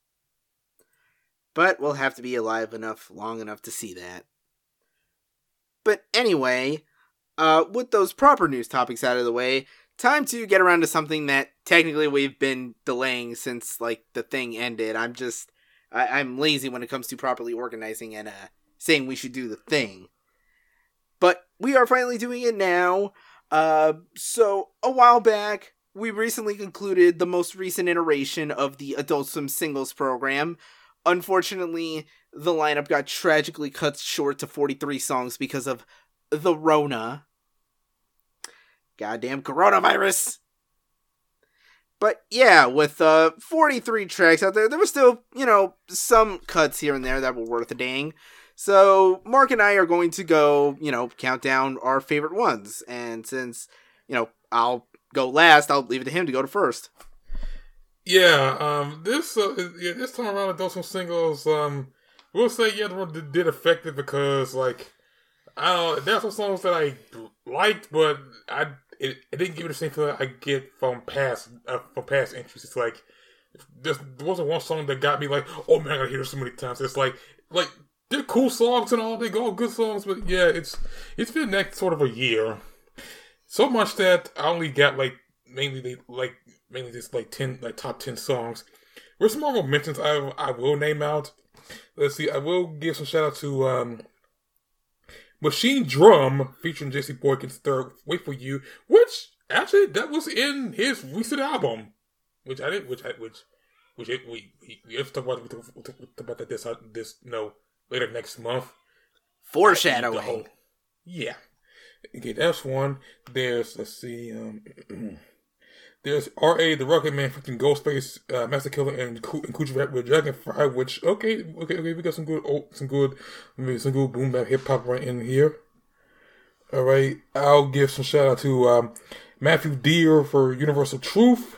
But we'll have to be alive enough long enough to see that. But anyway, Uh, with those proper news topics out of the way, time to get around to something that technically we've been delaying since, like, the thing ended. I'm just, I, I'm lazy when it comes to properly organizing and, uh, saying we should do the thing. But we are finally doing it now. Uh, so, a while back, we recently concluded the most recent iteration of the Adult Swim Singles program. Unfortunately, the lineup got tragically cut short to forty-three songs because of the Rona. Goddamn coronavirus! But yeah, with uh, forty-three tracks out there, there were still, you know, some cuts here and there that were worth a dang. So Mark and I are going to go, you know, count down our favorite ones. And since, you know, I'll go last, I'll leave it to him to go to first. Yeah, um, this uh, yeah, this time around, Adult Swim Singles, um, we'll say yeah, the one did affect it because, like, I don't know, there's some songs that I liked, but I it, it didn't give me the same feeling I get from past uh, from past entries. It's like there wasn't one song that got me like, oh man, I gotta hear this so many times. It's like like they're cool songs and all, they go good songs, but yeah, it's it's been that sort of a year. So much that I only got like mainly they like mainly just like ten like top ten songs. With some honorable mentions, I I will name out. Let's see, I will give some shout out to um, Machine Drum featuring J C Boykins third. Wait for You, which actually that was in his recent album, which I did, which I which which it, we we we have to talk about we'll talk about that this this you know later next month. Foreshadowing. Whole, yeah. Okay, that's one. There's, let's see, um, there's R A, the Rocket Man, freaking Ghostface, uh, Master Killer, and, Co- and Coochie Rap with Dragonfly, which, okay, okay, okay, we got some good, oh, some good, maybe some good boom bap hip hop right in here. Alright, I'll give some shout out to, um, Matthew Deere for Universal Truth.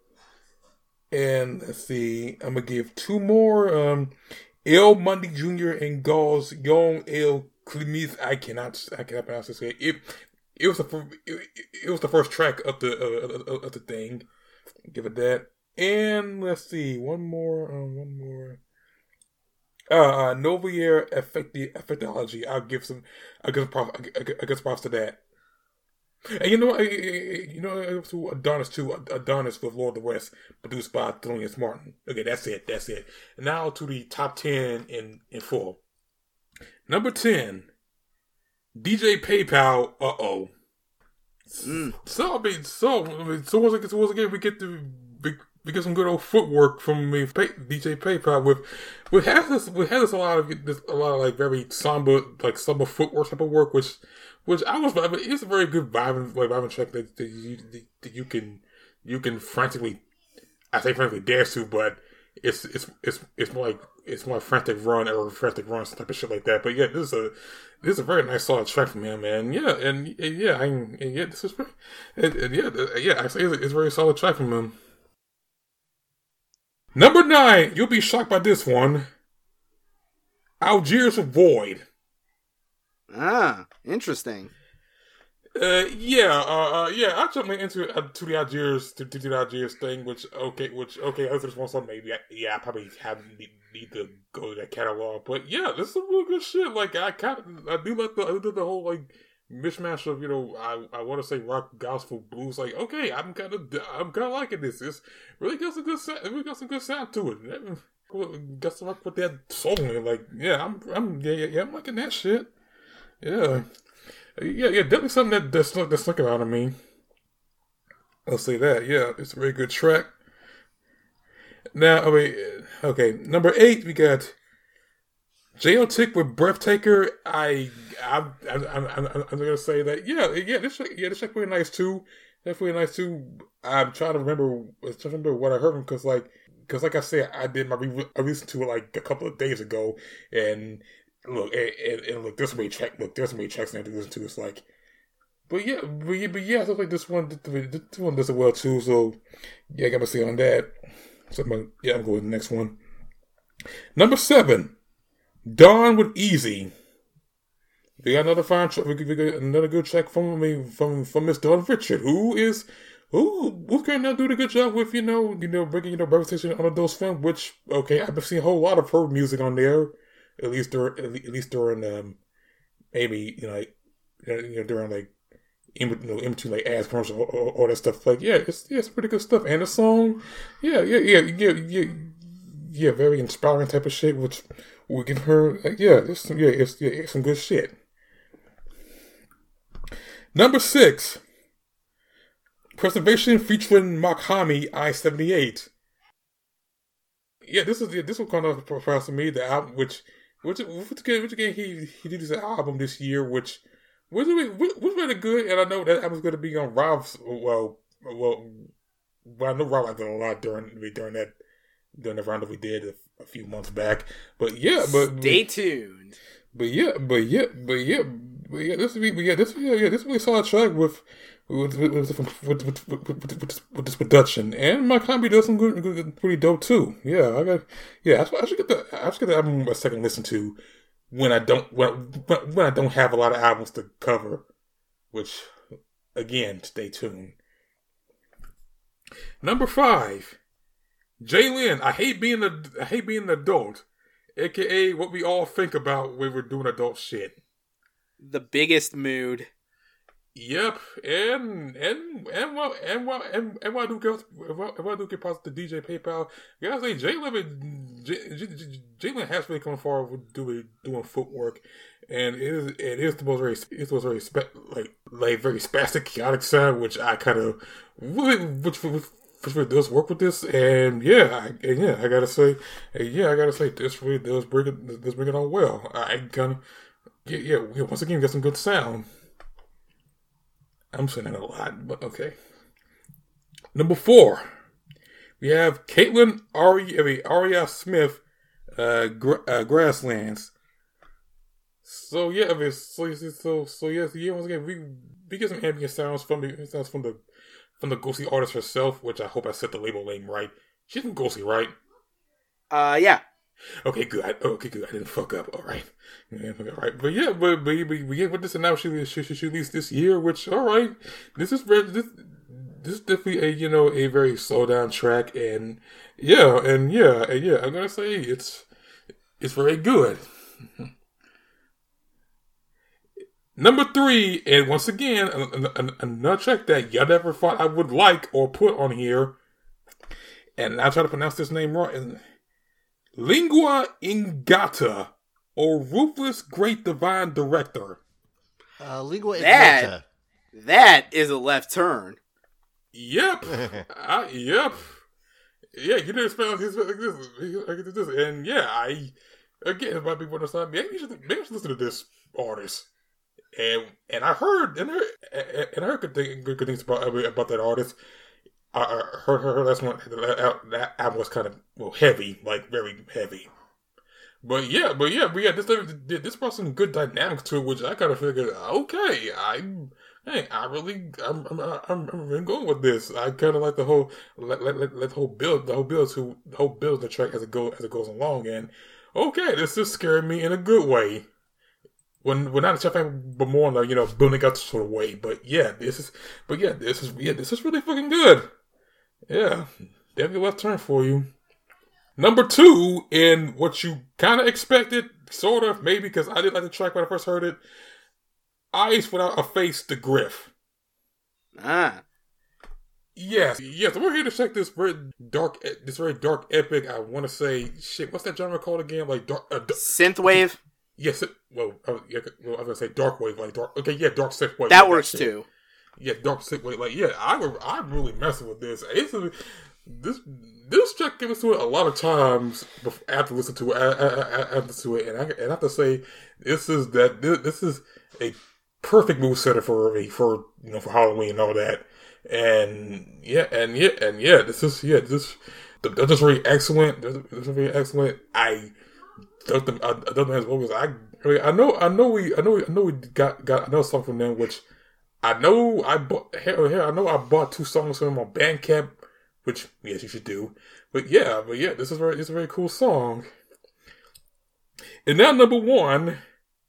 And, let's see, I'm gonna give two more, um, El Mundy Junior and Gauls, Young El Clemis, I cannot, I cannot pronounce this. It, it was the, it, it was the first track of the uh, of the thing. Give it that. And let's see, one more, um, one more. Uh, uh Novier Effecti Effectology. I'll give some, I guess, props, I guess props to that. And you know, you know, to Adonis too. Adonis with Lord of the West, produced by Thelonious Martin. Okay, that's it. That's it. And now to the top ten in in full. Number ten, D J PayPal. Uh oh. Mm. So I mean, so I mean, so once again, so once again, we get to we, we get some good old footwork from me, D J PayPal. With we have this, we have this a lot of this, a lot of like very somber, like somber footwork type of work, which which I was, I mean, it's a very good vibing, like vibing track that, that you that you can you can frantically, I say frantically dance to, but it's it's it's it's more like it's more frantic run or frantic run type of shit like that. But yeah, this is a this is a very nice solid track from him, man. Yeah, and, and yeah, I and yeah, this is very, and, and yeah, yeah. I say it's, it's a very solid track from him. Number nine, you'll be shocked by this one. Algiers Void. Ah, interesting. Uh, yeah, uh, uh, yeah. I jumped into uh, to the Algiers to, to the Algiers thing, which okay, which okay. Other one song maybe, I, yeah, I probably have need, need to go to that catalog, but yeah, this is some real good shit. Like I kind of, I do like the, I do the whole like mishmash of you know, I I want to say rock, gospel, blues. Like okay, I'm kind of, I'm kind of liking this. It's really got some good sound. It really got some good sound to it. Got some rock with that soul in it. Like yeah, I'm, I'm yeah, yeah, yeah, I'm liking that shit. Yeah. Yeah, yeah, definitely something that, that's, that's looking out of me. I'll say that, yeah. It's a very good track. Now, I mean, okay, number eight, we got J L Tick with Breathtaker. I, I'm, I'm, I'm, I'm, I'm gonna say that, yeah, yeah, this track, yeah, this track really nice too. That's really nice too. I'm trying to remember, I'm trying to remember what I heard from, because like, because like I said, I did my, re- I listened to it like a couple of days ago, and Look, and, and, and look, there's so many tracks. Look, there's so many tracks I have to listen to. It's like, but yeah, but yeah, but yeah I feel like this one, this one does it well too. So yeah, I got to say on that. So I'm gonna, yeah, I'm going with the next one. Number seven, Dawn with Easy. We got another fine track. We got another good track from me from from Miss Dawn Richard, who is who who can now do a good job with you know you know bringing you know representation on those films. Which okay, I've been seeing a whole lot of her music on there. At least during, at least during, um, maybe you know, like, you know, during like in, you know, in between like ads commercial, all, all, all that stuff. Like, yeah, it's yeah, it's pretty good stuff. And the song, yeah, yeah, yeah, yeah, yeah, yeah, very inspiring type of shit. Which will give her, like, yeah, it's some, yeah, it's yeah, it's some good shit. Number six, Preservation featuring Makami I seventy-eight. Yeah, this is this will kind of surprise me. The album, which which which again, which again he he did this album this year, which was really was really good. And I know that album's going to be on Rob's. Well, well, well, I know Rob liked it a lot during during that during the round that we did a, a few months back. But yeah, but stay tuned. But yeah, but yeah, but yeah, but yeah, this would be, but yeah, this yeah, yeah, this really solid track with. With with, with, with, with, with, with, with this production, and my copy does some good, good, pretty dope too. Yeah, I got, yeah, I, I should get the, I should get the album a second listen to when I don't, when, when I don't have a lot of albums to cover. Which, again, stay tuned. Number five, Jalen. I hate being a, I hate being an adult, aka what we all think about when we're doing adult shit. The biggest mood. Yep, and and and what and what and, and what I do get what, what I do get past the D J PayPal. I gotta say, Jalen Jalen has really come far with doing doing footwork, and it is it is the most very it was very spe- like like very spastic chaotic sound, which I kind of really which which, which really does work with this, and yeah, I, and yeah, I gotta say, yeah, I gotta say, this really does bring it does bring it on well. I kind of yeah, yeah, yeah, once again got some good sound. I'm saying that a lot, but okay. Number four, we have Caitlin Ari, I mean, Aria Smith, uh, Gra- uh, Grasslands. So yeah, I mean, so so so yes, yeah. Once again, we we get some ambient sounds from the sounds from the from the ghostly artist herself, which I hope I set the label name right. She's from Ghostly, right? Uh, yeah. Okay, good. I, okay, good. I didn't fuck up. All right. Yeah, all right. But yeah, but, but, but we get with this, and now she she she, she released this year. Which all right, this is very, this this is definitely a you know a very slow down track, and yeah, and yeah, and yeah. I'm gonna say it's it's very good. Number three, and once again, another track that y'all never thought I would like or put on here, and I try to pronounce this name wrong. And Lingua Ingata, or Ruthless Great Divine Director. Uh, Lingua that, Ingata. That is a left turn. Yep. I, yep. Yeah, you didn't spell this like this. this. And yeah, I, again, my people understand, maybe you should, maybe you should listen to this artist. And and I heard, and I heard, and I heard good, thing, good, good things about, about that artist. I heard her, her last one, that album was kind of, well, heavy, like, very heavy. But yeah, but yeah, but yeah, this this brought some good dynamics to it, which I kind of figured, okay, I, hey, I really, I'm, I'm, I'm, I'm really going with this. I kind of like the whole, let, let, let, let the whole build, the whole build to, the whole build the track as it go, as it goes along, and okay, this is scaring me in a good way. When we're not a chef, but more in the, you know, building up sort of way. But yeah, this is, but yeah, this is, yeah, this is really fucking good. Yeah, definitely left turn for you. Number two, in what you kind of expected, sort of, maybe, because I didn't like the track when I first heard it. Eyes Without a Face, The Griff. Ah. Yes, yes, we're here to check this very dark, this very dark epic. I want to say, shit, what's that genre called again? Like dark, uh, dark synthwave. Yes, it, well, I, yeah, well, I was gonna say dark wave, like dark. Okay, yeah, dark synthwave. That like works that too. Yeah, dark synthwave. Like, yeah, I I'm really messing with this. It's a, this this track came into it a lot of times before, after listening to it, after to it, and I, and I have to say, this is that this, this is a perfect move setter for a for you know for Halloween and all that. And yeah, and yeah, and yeah, this is yeah, this that's just really excellent. This is really excellent. I. I don't know as well as I. I know. I know. We. I know. I know. We got. Got another song from them, which I know. I bought. Here, here. I know. I bought two songs from them on Bandcamp, which yes, you should do. But yeah. But yeah. This is very. It's a very cool song. And now number one,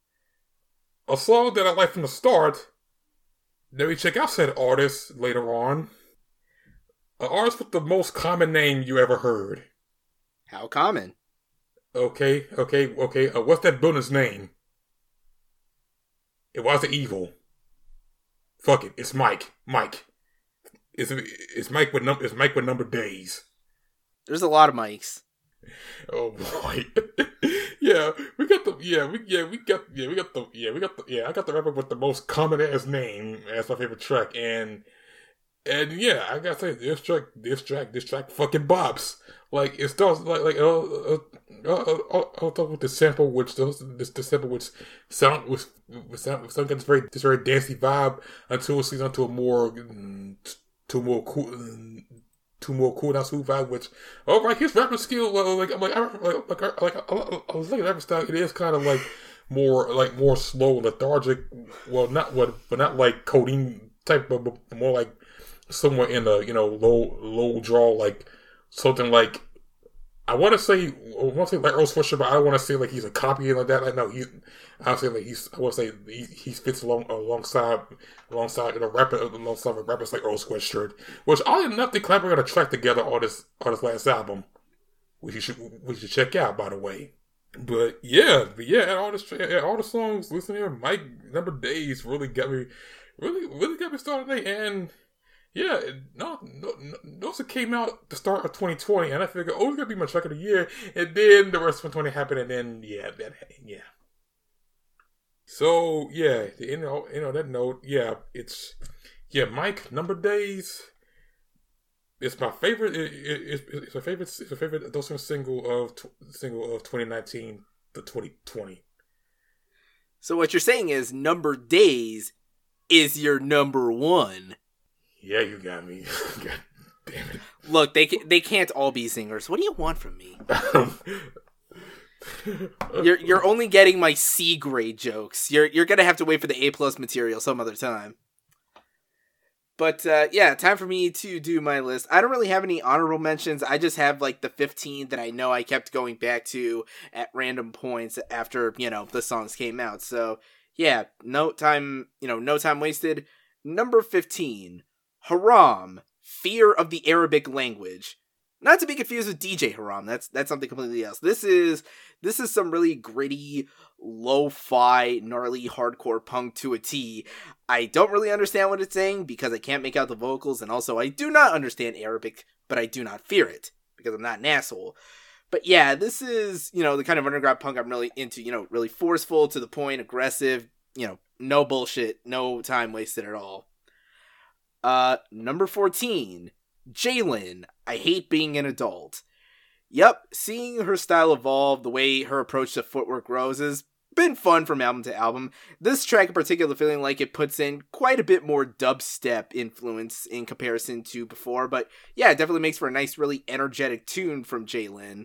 a song that I like from the start. Then we check out said artist later on. An artist with the most common name you ever heard. How common? Okay, okay, okay. Uh, what's that building's name? It wasn't evil. Fuck it. It's Mike. Mike. It's it's Mike with num- it's Mike with number days. There's a lot of mics. Oh boy. yeah, we got the yeah, we yeah, we got yeah, we got the yeah, we got the yeah, I got the rapper with the most common ass name as my favorite track, and and yeah, I gotta say this track this track this track fucking bops. Like it starts like like uh uh uh, uh, uh I'll talk with the sample which the this the sample which sound was sound sound got this very this very dancey vibe until it seems onto a more to a more cool Two more cool down smooth vibe, which oh right, his rapping skill, uh, like I'm like I like like, like I, I was looking at rapping style. It is kind of like more like more slow, lethargic. Well, not what, but not like codeine type, but, but more like somewhere in the you know low low draw, like something like I want to say I want to say like Earl Swisher, but I don't want to say like he's a copy like that. Like no, he's I would say like he's I want to say he, he fits along alongside alongside you know rapper alongside rappers like Earl Swisher, which all enough they collaborate on a track together on this on this last album, which you should we should check out by the way. But yeah, but yeah, all this yeah, all the songs listening here, Mike Number Days really got me really really got me started today, and yeah, no, no, no, those came out at the start of twenty twenty, and I figured, oh, it's gonna be my track of the year, and then the rest of twenty twenty happened, and then yeah, that yeah. So yeah, you know, you know that note, yeah, it's yeah, Mike Number Days. It's my favorite. It, it, it's my favorite. It's my favorite. Those are single of single of twenty nineteen to twenty twenty. So what you're saying is Number Days is your number one. Yeah, you got me. God damn it. Look, they they can't all be singers. What do you want from me? you're you're only getting my C grade jokes. You're you're gonna have to wait for the A plus material some other time. But uh, yeah, time for me to do my list. I don't really have any honorable mentions. I just have like the fifteen that I know I kept going back to at random points after you know the songs came out. So yeah, no time you know no time wasted. Number fifteen. Haram, Fear of the Arabic Language. Not to be confused with D J Haram. That's that's something completely else. This is this is some really gritty, lo-fi, gnarly, hardcore punk to a T. I don't really understand what it's saying because I can't make out the vocals, and also I do not understand Arabic, but I do not fear it because I'm not an asshole. But yeah, this is, you know, the kind of underground punk I'm really into, you know, really forceful, to the point, aggressive, you know, no bullshit, no time wasted at all. Uh, number fourteen, Jalen, I Hate Being an Adult. Yep, seeing her style evolve, the way her approach to footwork grows has been fun from album to album. This track in particular feeling like it puts in quite a bit more dubstep influence in comparison to before, but yeah, it definitely makes for a nice, really energetic tune from Jalen.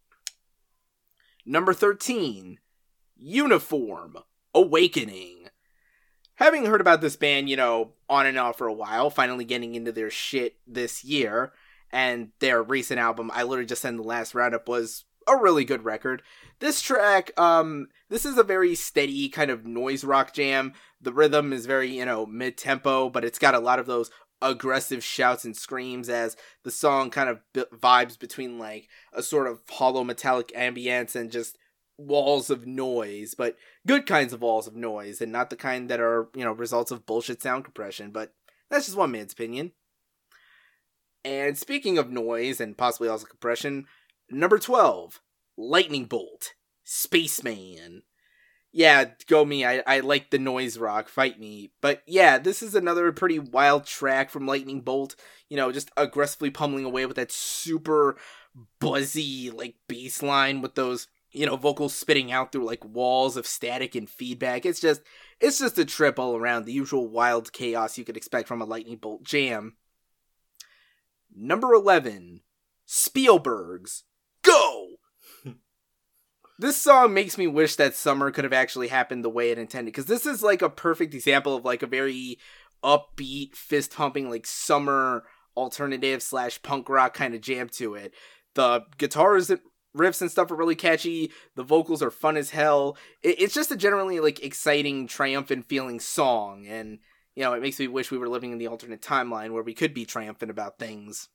Number thirteen, Uniform, Awakening. Having heard about this band, you know, on and off for a while, finally getting into their shit this year, and their recent album, I literally just said in the last roundup, was a really good record. This track, um, this is a very steady kind of noise rock jam. The rhythm is very, you know, mid-tempo, but it's got a lot of those aggressive shouts and screams as the song kind of b- vibes between, like, a sort of hollow metallic ambience and just walls of noise, but good kinds of walls of noise, and not the kind that are, you know, results of bullshit sound compression, but that's just one man's opinion. And speaking of noise, and possibly also compression, number twelve, Lightning Bolt, Spaceman. Yeah, go me, I, I like the noise rock, fight me. But yeah, this is another pretty wild track from Lightning Bolt, you know, just aggressively pummeling away with that super buzzy, like, bass line with those, you know, vocals spitting out through like walls of static and feedback. It's just, it's just a trip all around, the usual wild chaos you could expect from a Lightning Bolt jam. Number eleven, Spielberg's Go! This song makes me wish that summer could have actually happened the way it intended, because this is like a perfect example of like a very upbeat, fist-pumping, like summer alternative slash punk rock kind of jam to it. The guitars riffs and stuff are really catchy. The vocals are fun as hell. It's just a generally like exciting, triumphant feeling song, and you know, it makes me wish we were living in the alternate timeline where we could be triumphant about things.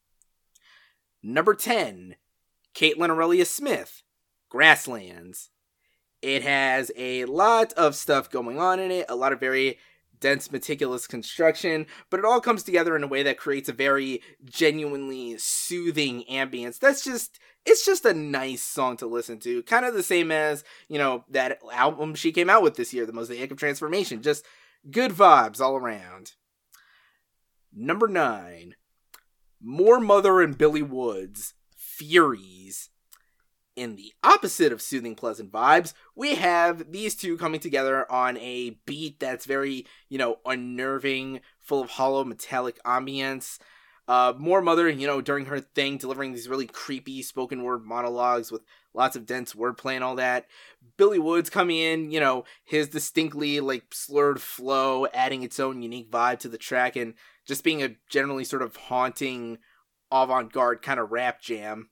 Number ten, Caitlin Aurelia Smith, Grasslands. It has a lot of stuff going on in it, a lot of very dense, meticulous construction, but it all comes together in a way that creates a very genuinely soothing ambience. That's just, it's just a nice song to listen to. Kind of the same as, you know, that album she came out with this year, The Mosaic of Transformation. Just good vibes all around. Number nine, More Mother and Billy Woods, Furies. In the opposite of soothing, pleasant vibes, we have these two coming together on a beat that's very, you know, unnerving, full of hollow, metallic ambience. Uh, More Mother, you know, during her thing, delivering these really creepy spoken word monologues with lots of dense wordplay and all that. Billy Woods coming in, you know, his distinctly, like, slurred flow, adding its own unique vibe to the track, and just being a generally sort of haunting, avant-garde kind of rap jam.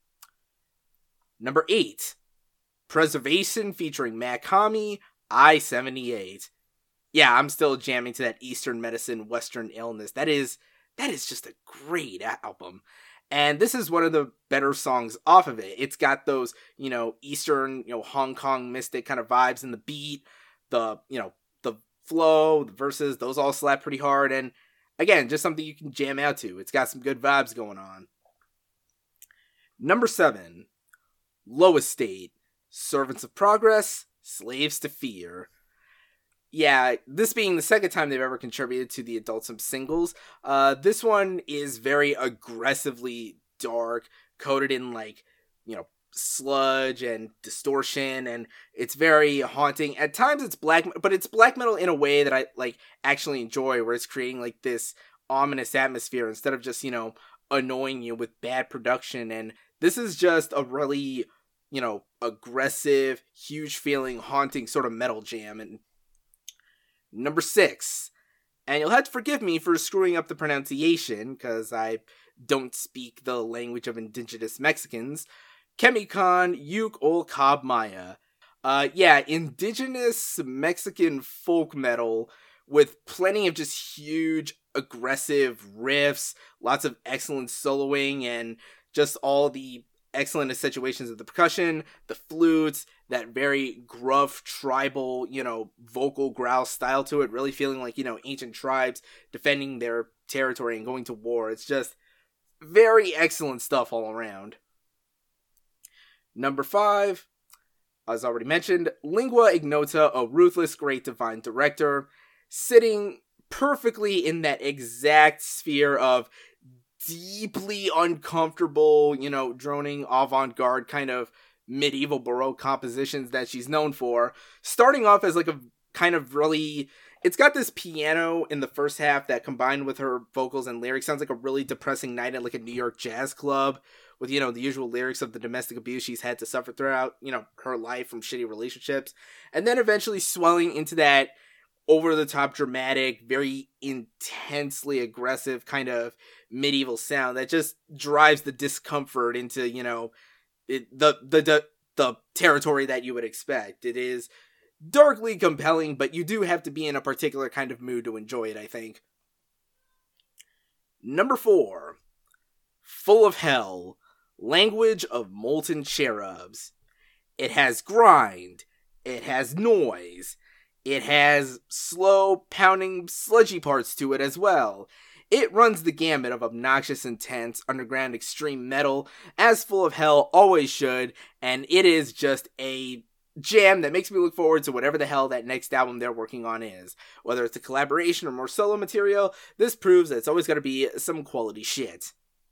Number eight, Preservation featuring Makami, I seventy-eight. Yeah, I'm still jamming to that Eastern Medicine, Western Illness. That is, that is just a great album. And this is one of the better songs off of it. It's got those, you know, Eastern, you know, Hong Kong mystic kind of vibes in the beat, the, you know, the flow, the verses, those all slap pretty hard. And again, just something you can jam out to. It's got some good vibes going on. Number seven, Low Estate, Servants of Progress, Slaves to Fear. Yeah, this being the second time they've ever contributed to the Adult Swim singles, uh, this one is very aggressively dark, coated in, like, you know, sludge and distortion, and it's very haunting. At times it's black, but it's black metal in a way that I, like, actually enjoy, where it's creating, like, this ominous atmosphere instead of just, you know, annoying you with bad production. And this is just a really, you know, aggressive, huge feeling, haunting sort of metal jam. And number six, and you'll have to forgive me for screwing up the pronunciation, because I don't speak the language of indigenous Mexicans, Kemicon Yuk Ol Kab Maya. Uh, yeah, indigenous Mexican folk metal with plenty of just huge, aggressive riffs, lots of excellent soloing, and just all the excellent accentuations of the percussion, the flutes, that very gruff, tribal, you know, vocal growl style to it, really feeling like, you know, ancient tribes defending their territory and going to war. It's just very excellent stuff all around. Number five, as already mentioned, Lingua Ignota, A Ruthless Great Divine Director, sitting perfectly in that exact sphere of deeply uncomfortable, you know, droning avant-garde kind of medieval Baroque compositions that she's known for. Starting off as like a kind of really, it's got this piano in the first half that combined with her vocals and lyrics sounds like a really depressing night at like a New York jazz club with, you know, the usual lyrics of the domestic abuse she's had to suffer throughout, you know, her life from shitty relationships. And then eventually swelling into that over-the-top dramatic, very intensely aggressive kind of medieval sound that just drives the discomfort into, you know, it, the, the the the territory that you would expect. It is darkly compelling, but you do have to be in a particular kind of mood to enjoy it, I think. Number four, Full of Hell, Language of Molten Cherubs. It has grind, it has noise, it has slow, pounding, sludgy parts to it as well. It runs the gamut of obnoxious, intense, underground extreme metal, as Full of Hell always should, and it is just a jam that makes me look forward to whatever the hell that next album they're working on is. Whether it's a collaboration or more solo material, this proves that it's always got to be some quality shit.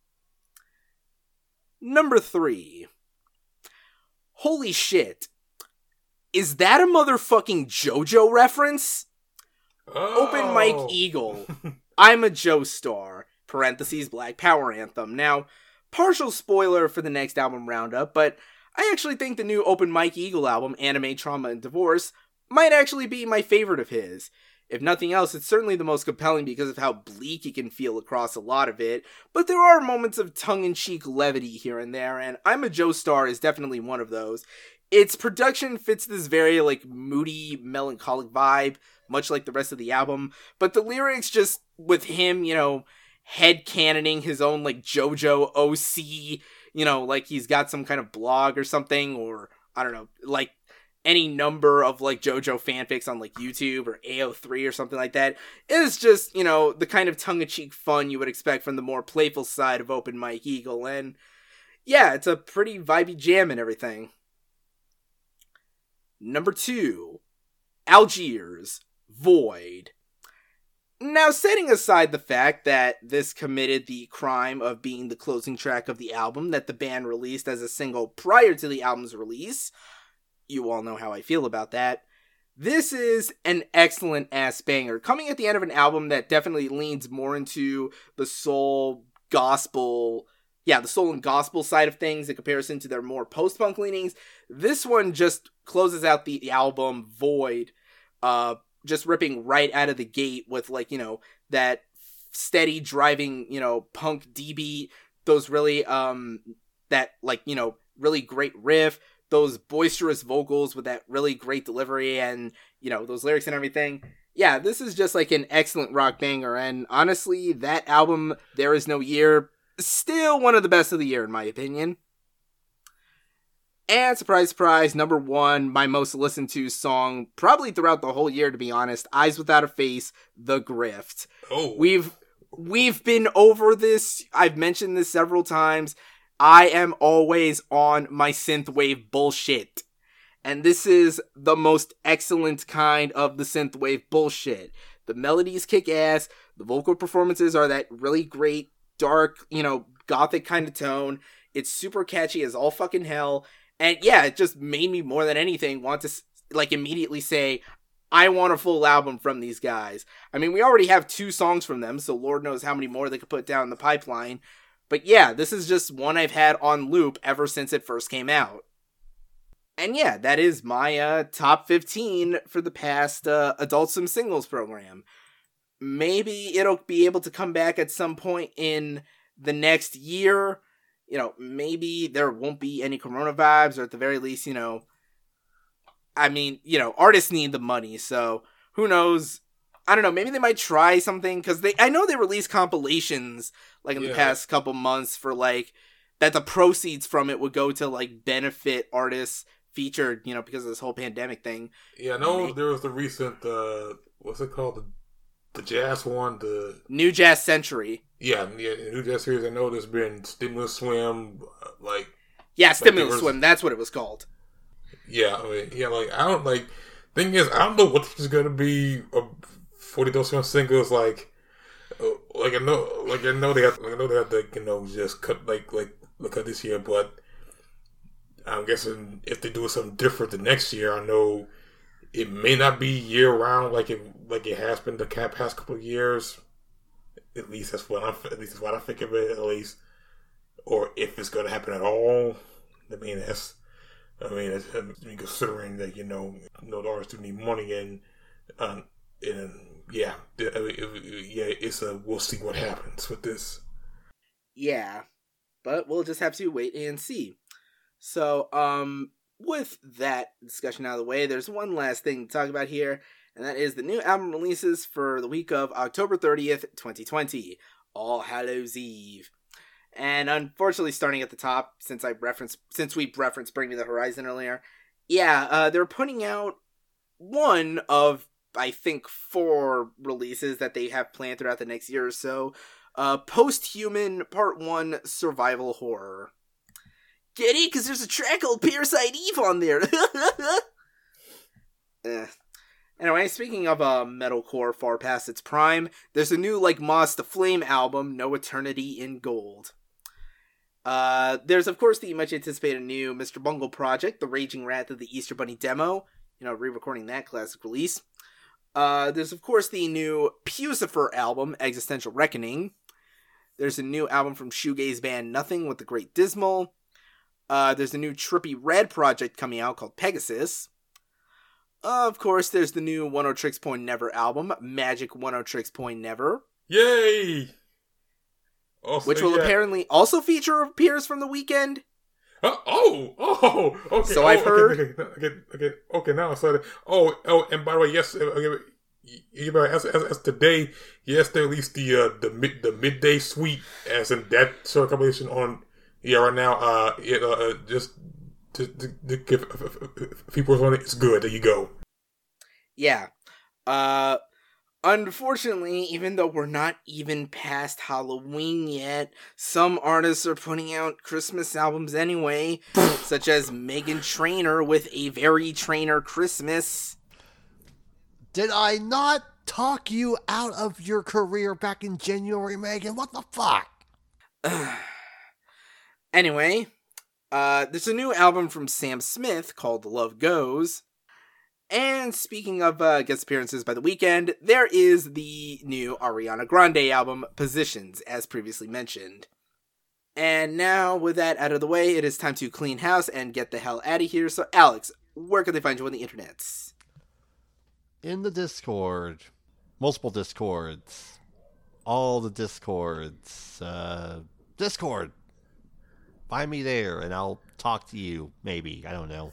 Number three. Holy shit. Is that a motherfucking JoJo reference? Oh. Open Mike Eagle. I'm a Joestar, parentheses Black Power Anthem. Now, partial spoiler for the next album roundup, but I actually think the new Open Mike Eagle album, Anime, Trauma, and Divorce, might actually be my favorite of his. If nothing else, it's certainly the most compelling because of how bleak it can feel across a lot of it, but there are moments of tongue-in-cheek levity here and there, and I'm a Joestar is definitely one of those. Its production fits this very, like, moody, melancholic vibe, much like the rest of the album, but the lyrics just, with him, you know, headcanoning his own, like, JoJo O C, you know, like he's got some kind of blog or something, or, I don't know, like, any number of like JoJo fanfics on like YouTube or A O three or something like that. It's just, you know, the kind of tongue-in-cheek fun you would expect from the more playful side of Open Mike Eagle. And yeah, it's a pretty vibey jam and everything. Number two, Algiers, Void. Now, setting aside the fact that this committed the crime of being the closing track of the album that the band released as a single prior to the album's release, you all know how I feel about that. This is an excellent ass banger, coming at the end of an album that definitely leans more into the soul, gospel, yeah, the soul and gospel side of things in comparison to their more post-punk leanings. This one just closes out the, the album Void, uh, just ripping right out of the gate with, like, you know, that steady driving, you know, punk D beat, those really, um, that, like, you know, really great riff, those boisterous vocals with that really great delivery and, you know, those lyrics and everything. Yeah, this is just like an excellent rock banger, and honestly, that album, There Is No Year, still one of the best of the year in my opinion. And surprise, surprise, number one, my most listened to song, probably throughout the whole year to be honest, Eyes Without a Face, The Grift. Oh. We've, we've been over this, I've mentioned this several times. I am always on my synthwave bullshit. And this is the most excellent kind of the synthwave bullshit. The melodies kick ass, the vocal performances are that really great, dark, you know, gothic kind of tone. It's super catchy as all fucking hell. And yeah, it just made me more than anything want to, like, immediately say, I want a full album from these guys. I mean, we already have two songs from them, so Lord knows how many more they could put down the pipeline. But yeah, this is just one I've had on loop ever since it first came out. And yeah, that is my uh, top fifteen for the past uh, Adult Swim Singles program. Maybe it'll be able to come back at some point in the next year. You know, maybe there won't be any Corona vibes, or at the very least, you know, I mean, you know, artists need the money, so who knows? I don't know, maybe they might try something, because they, I know they released compilations, like, in yeah. the past couple months for, like, that the proceeds from it would go to, like, benefit artists featured, you know, because of this whole pandemic thing. Yeah, I know there was the recent, uh, what's it called, the, the jazz one, the... New Jazz Century. Yeah, yeah, New Jazz Series, I know there's been Stimulus Swim, like... Yeah, Stimulus like Swim, that's what it was called. Yeah, I mean, yeah, like, I don't, like, thing is, I don't know what is going to be... A, forty Adult Swim singles, like, uh, like I know, like I know they have, like I know they have to, you know, just cut, like, like, cut this year. But I'm guessing if they do something different the next year, I know it may not be year round like it, like it has been the past couple of years. At least that's what I'm, at least that's what I think of it. At least, or if it's going to happen at all. I mean, that's, I mean, that's, I mean, considering that, you know, you know, the artists do need money and, um, and. Yeah, yeah, it's a, we'll see what happens with this. Yeah, but we'll just have to wait and see. So, um, with that discussion out of the way, there's one last thing to talk about here, and that is the new album releases for the week of October thirtieth, twenty twenty, All Hallows Eve. And unfortunately, starting at the top, since I referenced, since we referenced Bring Me the Horizon earlier, yeah, uh, they're putting out one of I think four releases that they have planned throughout the next year or so. Uh, Post-Human Part one Survival Horror. Get it? Because there's a track called Parasite Eve on there. eh. Anyway, speaking of uh, metalcore far past its prime, there's a new, like, Moss to Flame album, No Eternity in Gold. Uh, there's, of course, the much-anticipated new Mister Bungle project, The Raging Wrath of the Easter Bunny demo. You know, re-recording that classic release. Uh, there's, of course, the new Pucifer album, Existential Reckoning. There's a new album from shoegaze band Nothing with the Great Dismal. Uh, there's a new Trippy Red project coming out called Pegasus. Uh, of course, there's the new One Oh Tricks Point Never album, Magic One Oh Tricks Point Never. Yay! Also, which will yeah. apparently also feature Piers from The Weeknd. Uh, oh, oh, okay. So oh, I've heard. Okay, okay, okay, okay, okay. Now I started. Oh, oh, and by the way, yes, okay, you know, as, as as today, yes, they released the uh, the mid the midday suite as in that sort of compilation on yeah right now. Uh, it, uh, just to, to, to give people on it. It's good. There you go. Yeah. Uh, unfortunately, even though we're not even past Halloween yet, some artists are putting out Christmas albums anyway, such as Meghan Trainor with A Very Trainor Christmas. Did I not talk you out of your career back in January, Megan? What the fuck? Anyway, uh, there's a new album from Sam Smith called Love Goes. And speaking of uh, guest appearances by The Weeknd, there is the new Ariana Grande album, Positions, as previously mentioned. And now, with that out of the way, it is time to clean house and get the hell out of here. So, Alex, where can they find you on the internets? In the Discord. Multiple Discords. All the Discords. Uh, Discord. Find me there, and I'll talk to you, maybe. I don't know.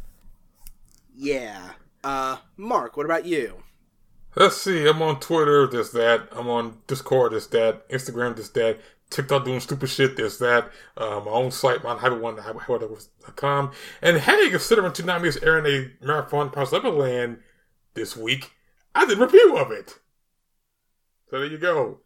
Yeah. Uh, Mark, what about you? Let's see. I'm on Twitter. There's that. I'm on Discord. There's that. Instagram. There's that. TikTok doing stupid shit. There's that. Uh, my own site, my hyper one dot com. And heading considering to not miss airing a marathon Pirates of Neverland this week, I did a review of it. So there you go.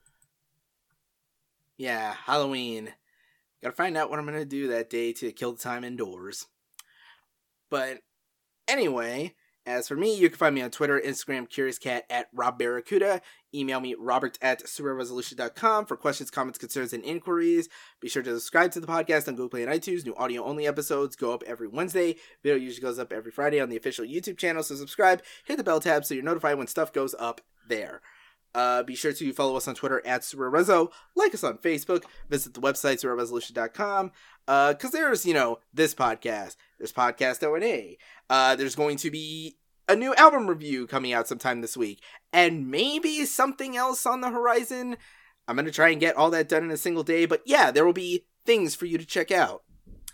Yeah, Halloween. Gotta find out what I'm gonna do that day to kill the time indoors. But anyway, as for me, you can find me on Twitter, Instagram, CuriousCat, at Rob Barracuda. Email me, robert at superresolution dot com for questions, comments, concerns, and inquiries. Be sure to subscribe to the podcast on Google Play and iTunes. New audio-only episodes go up every Wednesday. Video usually goes up every Friday on the official YouTube channel, so subscribe, hit the bell tab so you're notified when stuff goes up there. Uh, be sure to follow us on Twitter at SuperRezo, like us on Facebook, visit the website super resolution dot com, uh, because there's, you know, this podcast, there's Podcast O N A, uh, there's going to be a new album review coming out sometime this week, and maybe something else on the horizon. I'm going to try and get all that done in a single day, but yeah, there will be things for you to check out.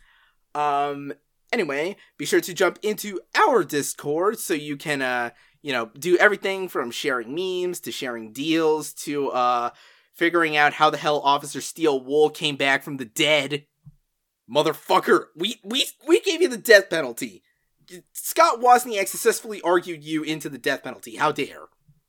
Um, anyway, be sure to jump into our Discord so you can, uh, you know, do everything from sharing memes to sharing deals to, uh, figuring out how the hell Officer Steel Wool came back from the dead. Motherfucker, we, we, we gave you the death penalty. Scott Wozniak successfully argued you into the death penalty. How dare.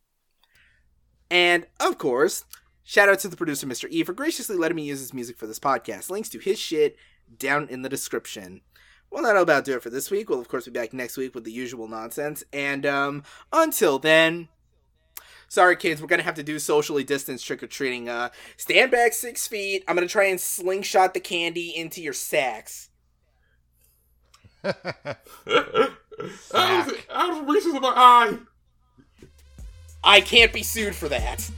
And, of course, shout out to the producer, Mister E, for graciously letting me use his music for this podcast. Links to his shit down in the description. Well, that'll about do it for this week. We'll, of course, be back next week with the usual nonsense. And, um, until then, sorry, kids, we're gonna have to do socially distanced trick-or-treating. Uh, stand back six feet. I'm gonna try and slingshot the candy into your sacks. I was, I was reaching to my eye. I can't be sued for that.